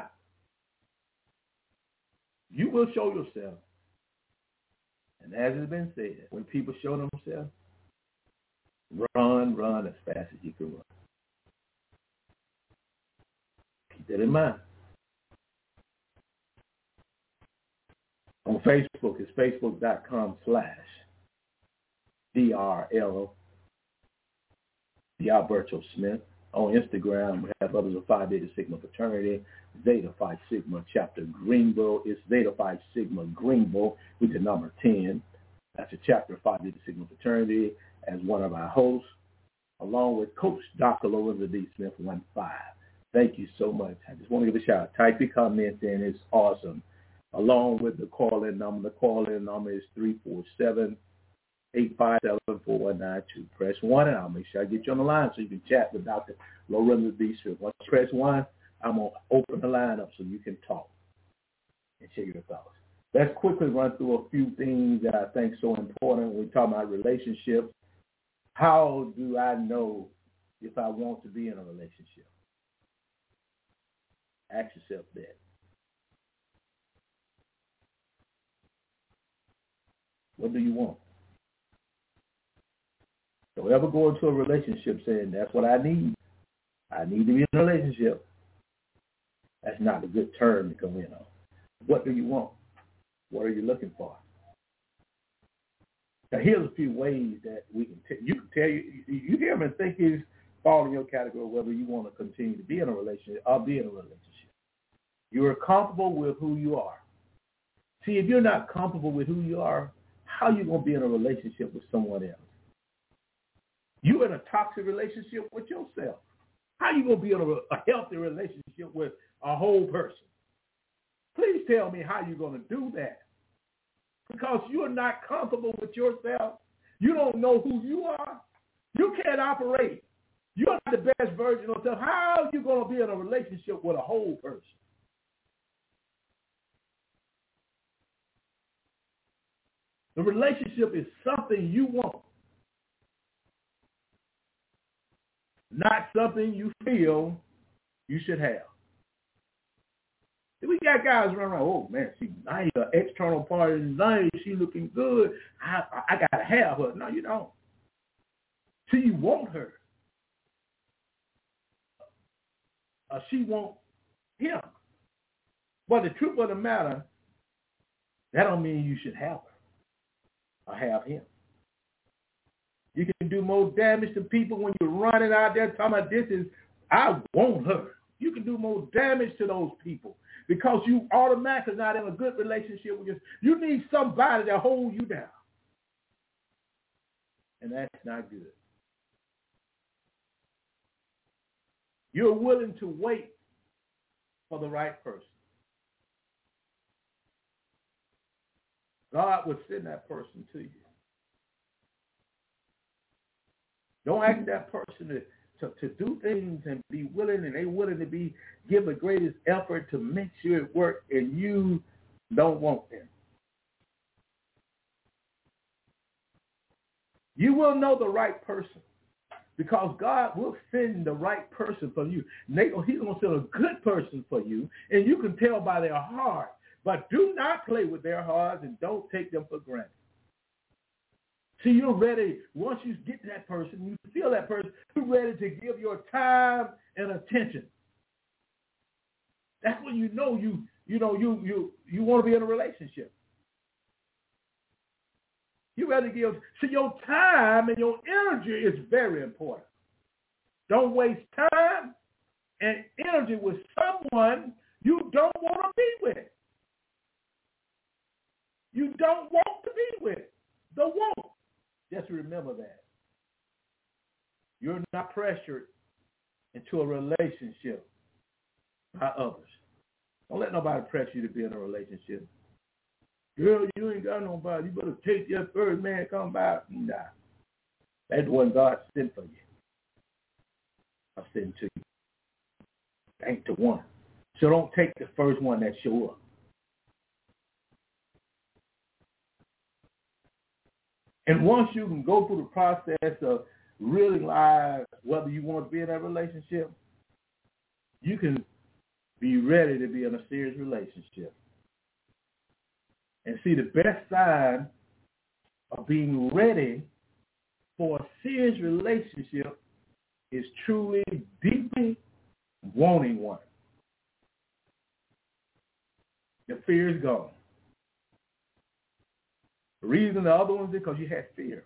you will show yourself. And as has been said, when people show themselves, run, run as fast as you can run. Keep that in mind. On Facebook, it's facebook.com slash DRL, D. Alberto Smith. On Instagram, we have Brothers of Phi Beta Sigma Fraternity, Zeta Phi Sigma Chapter Greenville. It's Zeta Phi Sigma Greenville, which is number ten. That's a chapter of Phi Beta Sigma Fraternity as one of our hosts, along with Coach Doctor Lorenzo D. Smith, one five. Thank you so much. I just want to give a shout out. Type your comments in. It's awesome. Along with the call-in number. The call-in number is three four seven, eight five seven, four one nine two. Press one, and I'll make sure I get you on the line so you can chat with Doctor Lorenzo D. Smith. Once you press one, I'm going to open the line up so you can talk and share your thoughts. Let's quickly run through a few things that I think so important when we talk about relationships. How do I know if I want to be in a relationship? Ask yourself that. What do you want? Don't ever go into a relationship saying, that's what I need. I need to be in a relationship. That's not a good term to come in on. What do you want? What are you looking for? Now, here's a few ways that we can t- you can tell you you hear him and think he's fall in your category whether you want to continue to be in a relationship or be in a relationship. You are comfortable with who you are. See, if you're not comfortable with who you are, how are you going to be in a relationship with someone else? You're in a toxic relationship with yourself. How are you going to be in a, a healthy relationship with a whole person? Please tell me how you're going to do that. Because you're not comfortable with yourself. You don't know who you are. You can't operate. You're not the best version of yourself. How are you going to be in a relationship with a whole person? The relationship is something you want, not something you feel you should have. We got guys running around, oh, man, she's nice. Her external part is nice. She looking good. I, I, I got to have her. No, you don't. See, you want her. Uh, she want him. But the truth of the matter, that don't mean you should have her or have him. You can do more damage to people when you're running out there talking about this is, I want her. You can do more damage to those people because you automatically not in a good relationship with yourself. You need somebody to hold you down. And that's not good. You're willing to wait for the right person. God will send that person to you. Don't ask that person to, to, to do things and be willing, and they willing to be give the greatest effort to make sure it works, and you don't want them. You will know the right person because God will send the right person for you. He's going to send a good person for you, and you can tell by their heart. But do not play with their hearts and don't take them for granted. See, you're ready. Once you get that person, you feel that person, you're ready to give your time and attention. That's when you know you, you know, you you you want to be in a relationship. You're ready to give. See, your time and your energy is very important. Don't waste time and energy with someone you don't want to be with. You don't want to be with. The want. Just remember that. You're not pressured into a relationship by others. Don't let nobody pressure you to be in a relationship. Girl, you ain't got nobody. You better take your first man come by. Nah. That's the one God sent for you. I sent to you. Ain't the one. So don't take the first one that show up. And once you can go through the process of realizing whether you want to be in that relationship, you can be ready to be in a serious relationship. And see, the best sign of being ready for a serious relationship is truly, deeply wanting one. The fear is gone. The reason the other ones is because you had fear.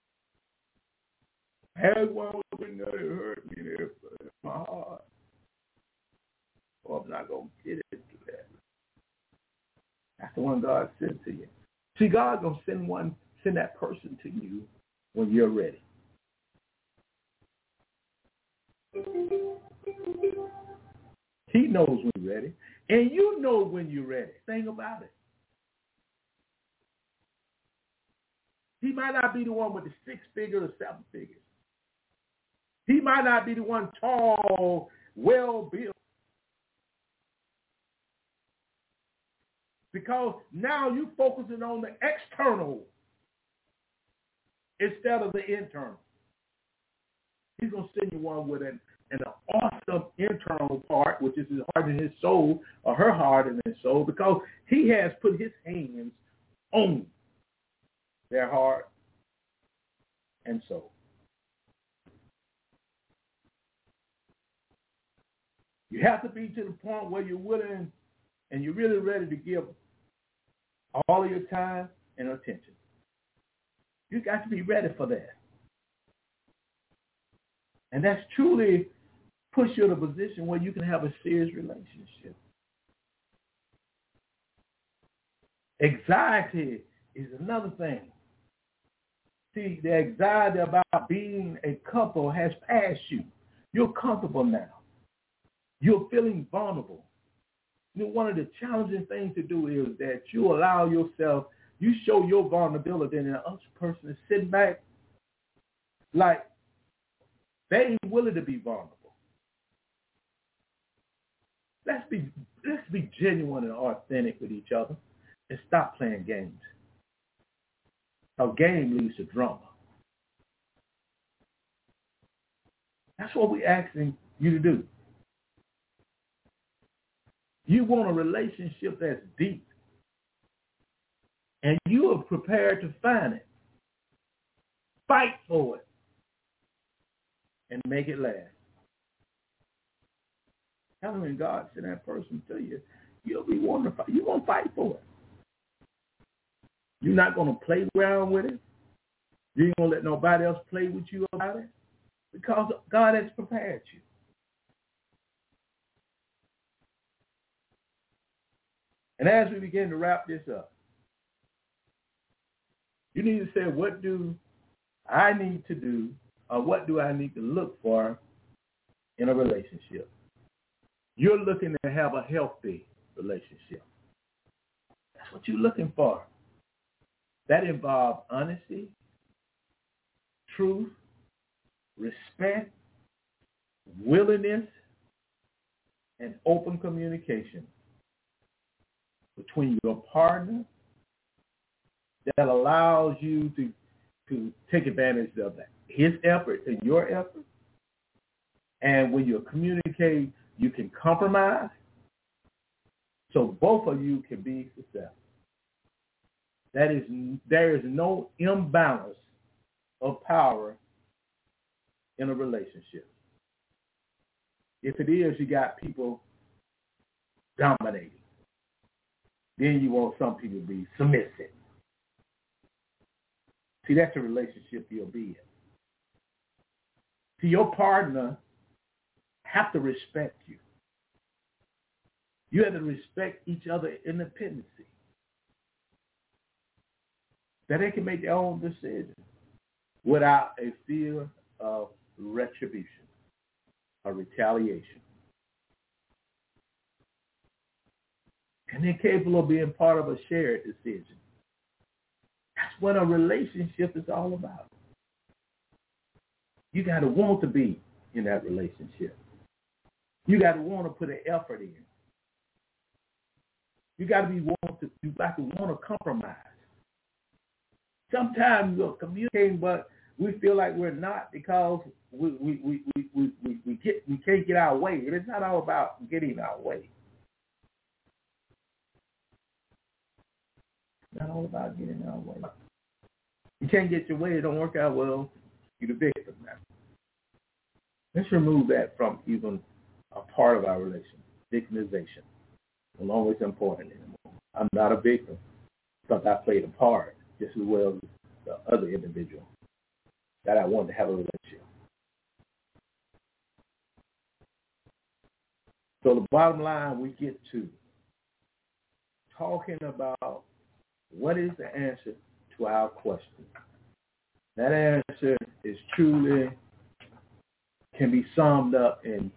I had one thing that hurt me there in my heart. Well, I'm not going to get into that. That's the one God sent to you. See, God's going to send one, send that person to you when you're ready. He knows when you're ready. And you know when you're ready. Think about it. He might not be the one with the six figures or seven figures. He might not be the one tall, well-built. Because now you're focusing on the external instead of the internal. He's going to send you one with an, an awesome internal part, which is his heart and his soul, or her heart and his soul, because he has put his hands on their heart and soul. You have to be to the point where you're willing and you're really ready to give all of your time and attention. You got to be ready for that. And that's truly push you in a position where you can have a serious relationship. Anxiety is another thing. See, the anxiety about being a couple has passed you. You're comfortable now. You're feeling vulnerable. You know, one of the challenging things to do is that you allow yourself, you show your vulnerability, and the other person is sitting back like they ain't willing to be vulnerable. Let's be let's be genuine and authentic with each other and stop playing games. A game leads to drama. That's what we're asking you to do. You want a relationship that's deep, and you are prepared to find it. Fight for it and make it last. Tell me, when God send that person to you, you'll be wanting to fight. You're going to fight for it. You're not going to play around with it. You ain't going to let nobody else play with you about it, because God has prepared you. And as we begin to wrap this up, you need to say, what do I need to do, or what do I need to look for in a relationship? You're looking to have a healthy relationship. That's what you're looking for. That involves honesty, truth, respect, willingness, and open communication between your partner that allows you to, to take advantage of that, his effort and your effort. And when you communicate, you can compromise so both of you can be successful. That is, there is no imbalance of power in a relationship. If it is, you got people dominating. Then you want some people to be submissive. See, that's a relationship you'll be in. See, your partner have to respect you. You have to respect each other's independency. That they can make their own decisions without a fear of retribution or retaliation. And they're capable of being part of a shared decision. That's what a relationship is all about. You got to want to be in that relationship. You got to want to put an effort in. You got to be want to. You got to want to compromise. Sometimes we're communicating, but we feel like we're not because we we we we we, we, we get we can't get our way. It's not all about getting our way. It's not all about getting our way. You can't get your way. It don't work out well. You're the victim now. Let's remove that from even a part of our relation. Victimization. No longer is important anymore. I'm not a victim because I played a part just as well as the other individual that I wanted to have a relationship. So the bottom line, we get to talking about what is the answer to our question. That answer is truly can be summed up in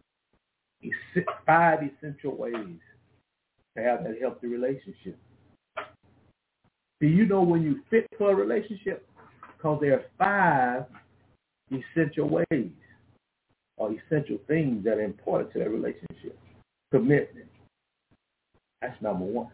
five essential ways to have that healthy relationship. Do you know when you fit for a relationship? Because there are five essential ways or essential things that are important to that relationship. Commitment. That's number one.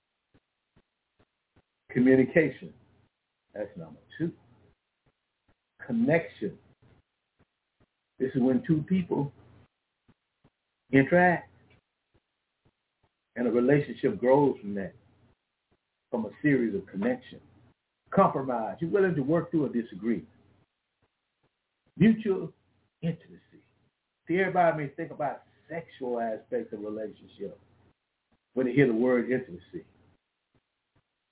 Communication. That's number two. Connection. This is when two people interact and a relationship grows from that, from a series of connections. Compromise. You're willing to work through a disagreement. Mutual intimacy. See, everybody may think about sexual aspects of relationship when they hear the word intimacy.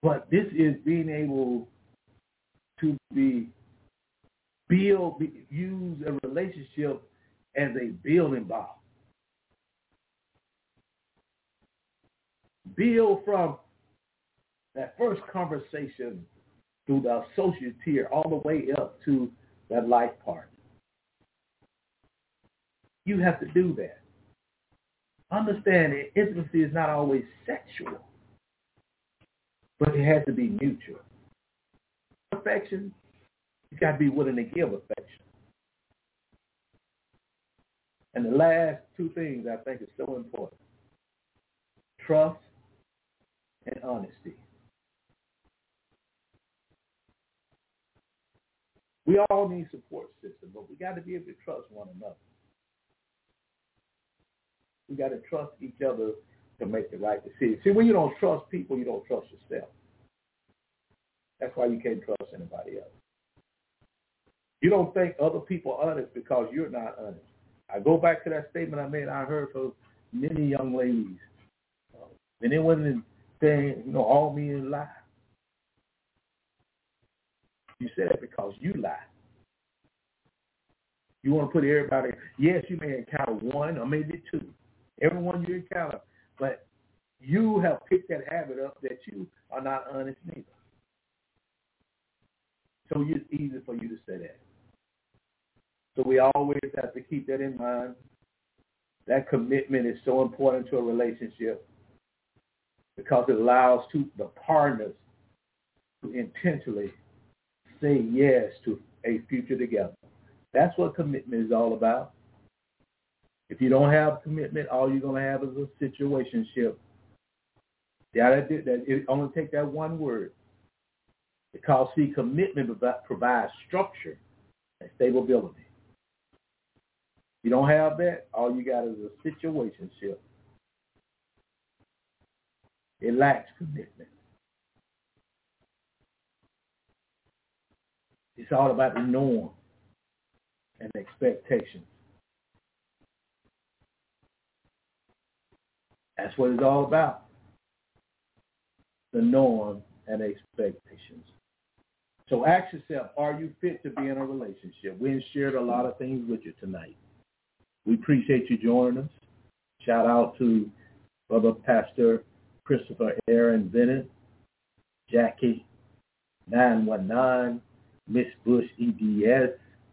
But this is being able to be build, be, use a relationship as a building block. Build from that first conversation through the associate tier all the way up to that life partner. You have to do that. Understand that intimacy is not always sexual, but it has to be mutual. Affection, you got to be willing to give affection. And the last two things I think is so important: trust and honesty. We all need support systems, but we got to be able to trust one another. We got to trust each other to make the right decision. See, when you don't trust people, you don't trust yourself. That's why you can't trust anybody else. You don't think other people are honest because you're not honest. I go back to that statement I made. I heard from many young ladies. Uh, and they went saying, you know, all men lie. You said that because you lie. You want to put everybody, yes, you may encounter one or maybe two. Everyone you encounter, but you have picked that habit up that you are not honest neither. So it's easy for you to say that. So we always have to keep that in mind. That commitment is so important to a relationship because it allows to the partners to intentionally say yes to a future together. That's what commitment is all about. If you don't have commitment, all you're going to have is a situationship. Yeah, that, that, it only take that one word. Because, see, commitment provides structure and stability. If you don't have that, all you got is a situationship. It lacks commitment. It's all about the norm and expectations. That's what it's all about. The norm and expectations. So ask yourself, are you fit to be in a relationship? We shared a lot of things with you tonight. We appreciate you joining us. Shout out to Brother Pastor Christopher Aaron Bennett, Jackie nine one nine, Miss Bush E D S,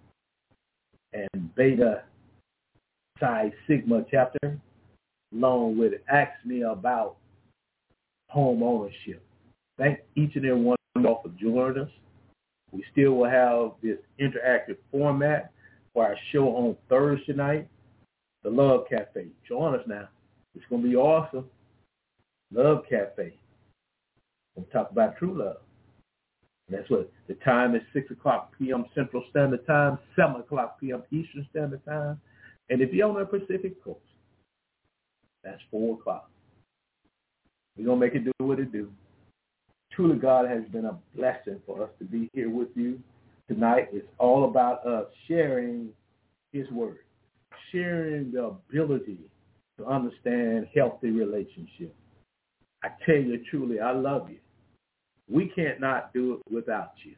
and Beta Psi Sigma chapter, along with Ask Me About Home Ownership. Thank each and every one of you for joining us. We still will have this interactive format for our show on Thursday night, the Love Cafe. Join us now. It's going to be awesome. Love Cafe. We'll talk about true love. And that's what the time is, six o'clock p.m. Central Standard Time, seven o'clock p.m. Eastern Standard Time. And if you're on the Pacific Coast, that's four o'clock. We're going to make it do what it do. Truly, God has been a blessing for us to be here with you tonight. It's all about us sharing his word, sharing the ability to understand healthy relationships. I tell you truly, I love you. We can't not do it without you.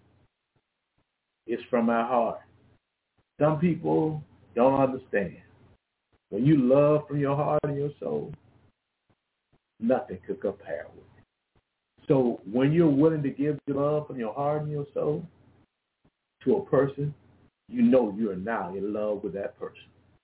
It's from our heart. Some people don't understand. When you love from your heart and your soul, nothing could compare with it. So when you're willing to give your love from your heart and your soul to a person, you know you are now in love with that person.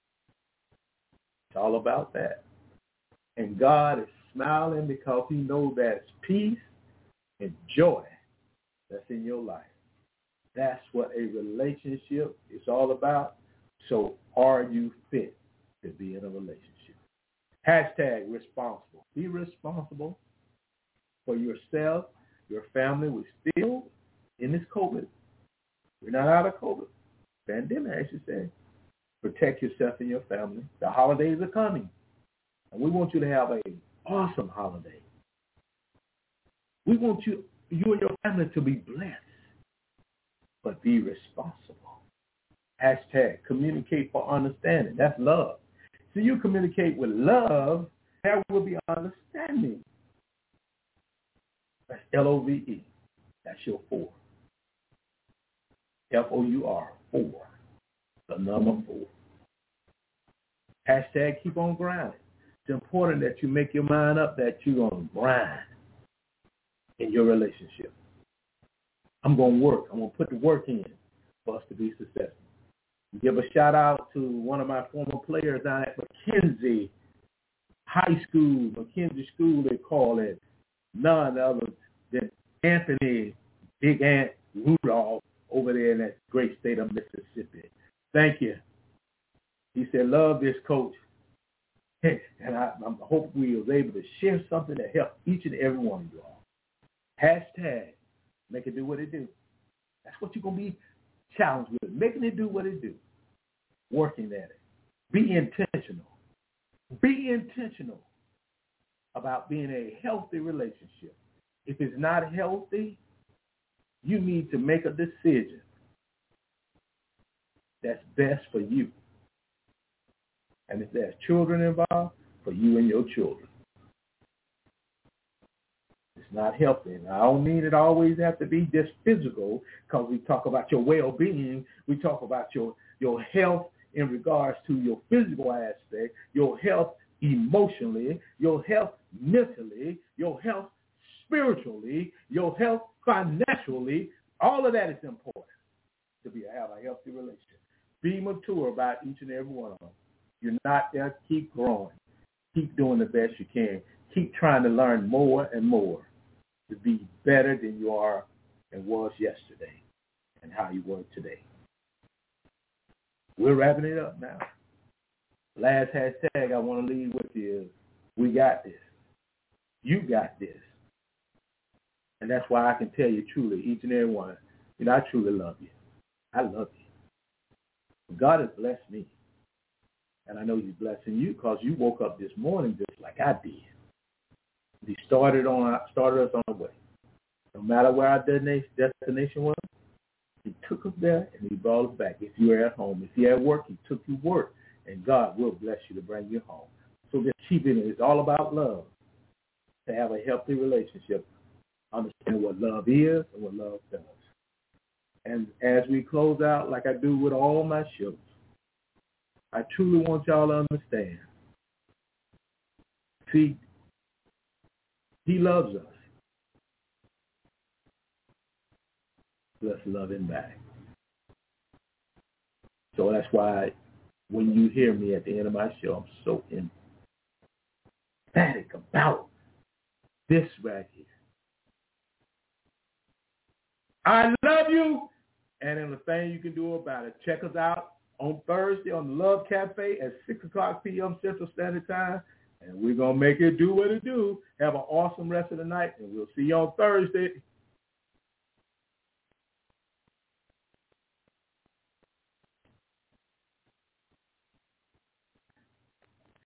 It's all about that. And God is smiling because he knows that's peace and joy that's in your life. That's what a relationship is all about. So are you fit to be in a relationship? Hashtag responsible. Be responsible for yourself, your family. We're still in this COVID. We're not out of COVID. Pandemic, I should say. Protect yourself and your family. The holidays are coming. And we want you to have an awesome holiday. We want you, you and your family to be blessed, but be responsible. Hashtag communicate for understanding. That's love. So you communicate with love, there will be understanding. That's L O V E. That's your four. F O U R, four. The number four. Hashtag keep on grinding. It's important that you make your mind up that you're going to grind in your relationship. I'm going to work. I'm going to put the work in for us to be successful. Give a shout out to one of my former players down at McKenzie High School, McKenzie School, they call it, none other than Anthony Big Ant Rudolph over there in that great state of Mississippi. Thank you. He said, love this, coach. And I, I hope we was able to share something that helped each and every one of you all. Hashtag make it do what it do. That's what you're going to be challenged with, making it do what it do. Working at it. Be intentional. Be intentional about being a healthy relationship. If it's not healthy, you need to make a decision that's best for you. And if there's children involved, for you and your children. It's not healthy. And I don't mean it always have to be just physical, because we talk about your well-being. We talk about your, your health in regards to your physical aspect, your health emotionally, your health mentally, your health spiritually, your health financially. All of that is important to be have a healthy relationship. Be mature about each and every one of them. You're not there. Keep growing. Keep doing the best you can. Keep trying to learn more and more to be better than you are and was yesterday and how you were today. We're wrapping it up now. Last hashtag I want to leave with you is, we got this. You got this. And that's why I can tell you truly, each and every one, you know, I truly love you. I love you. God has blessed me. And I know he's blessing you because you woke up this morning just like I did. He started on started us on the way. No matter where our destination was, he took us there and he brought us back. If you're at home, if you're at work, he took you to work. And God will bless you to bring you home. So just keep it. It's all about love. To have a healthy relationship, understand what love is and what love does. And as we close out, like I do with all my shows, I truly want y'all to understand. See, he loves us. Let's love him back. So that's why when you hear me at the end of my show, I'm so emphatic about this right here. I love you, and then the thing you can do about it, check us out on Thursday on the Love Cafe at six o'clock p.m. Central Standard Time, and we're going to make it do what it do. Have an awesome rest of the night, and we'll see you on Thursday.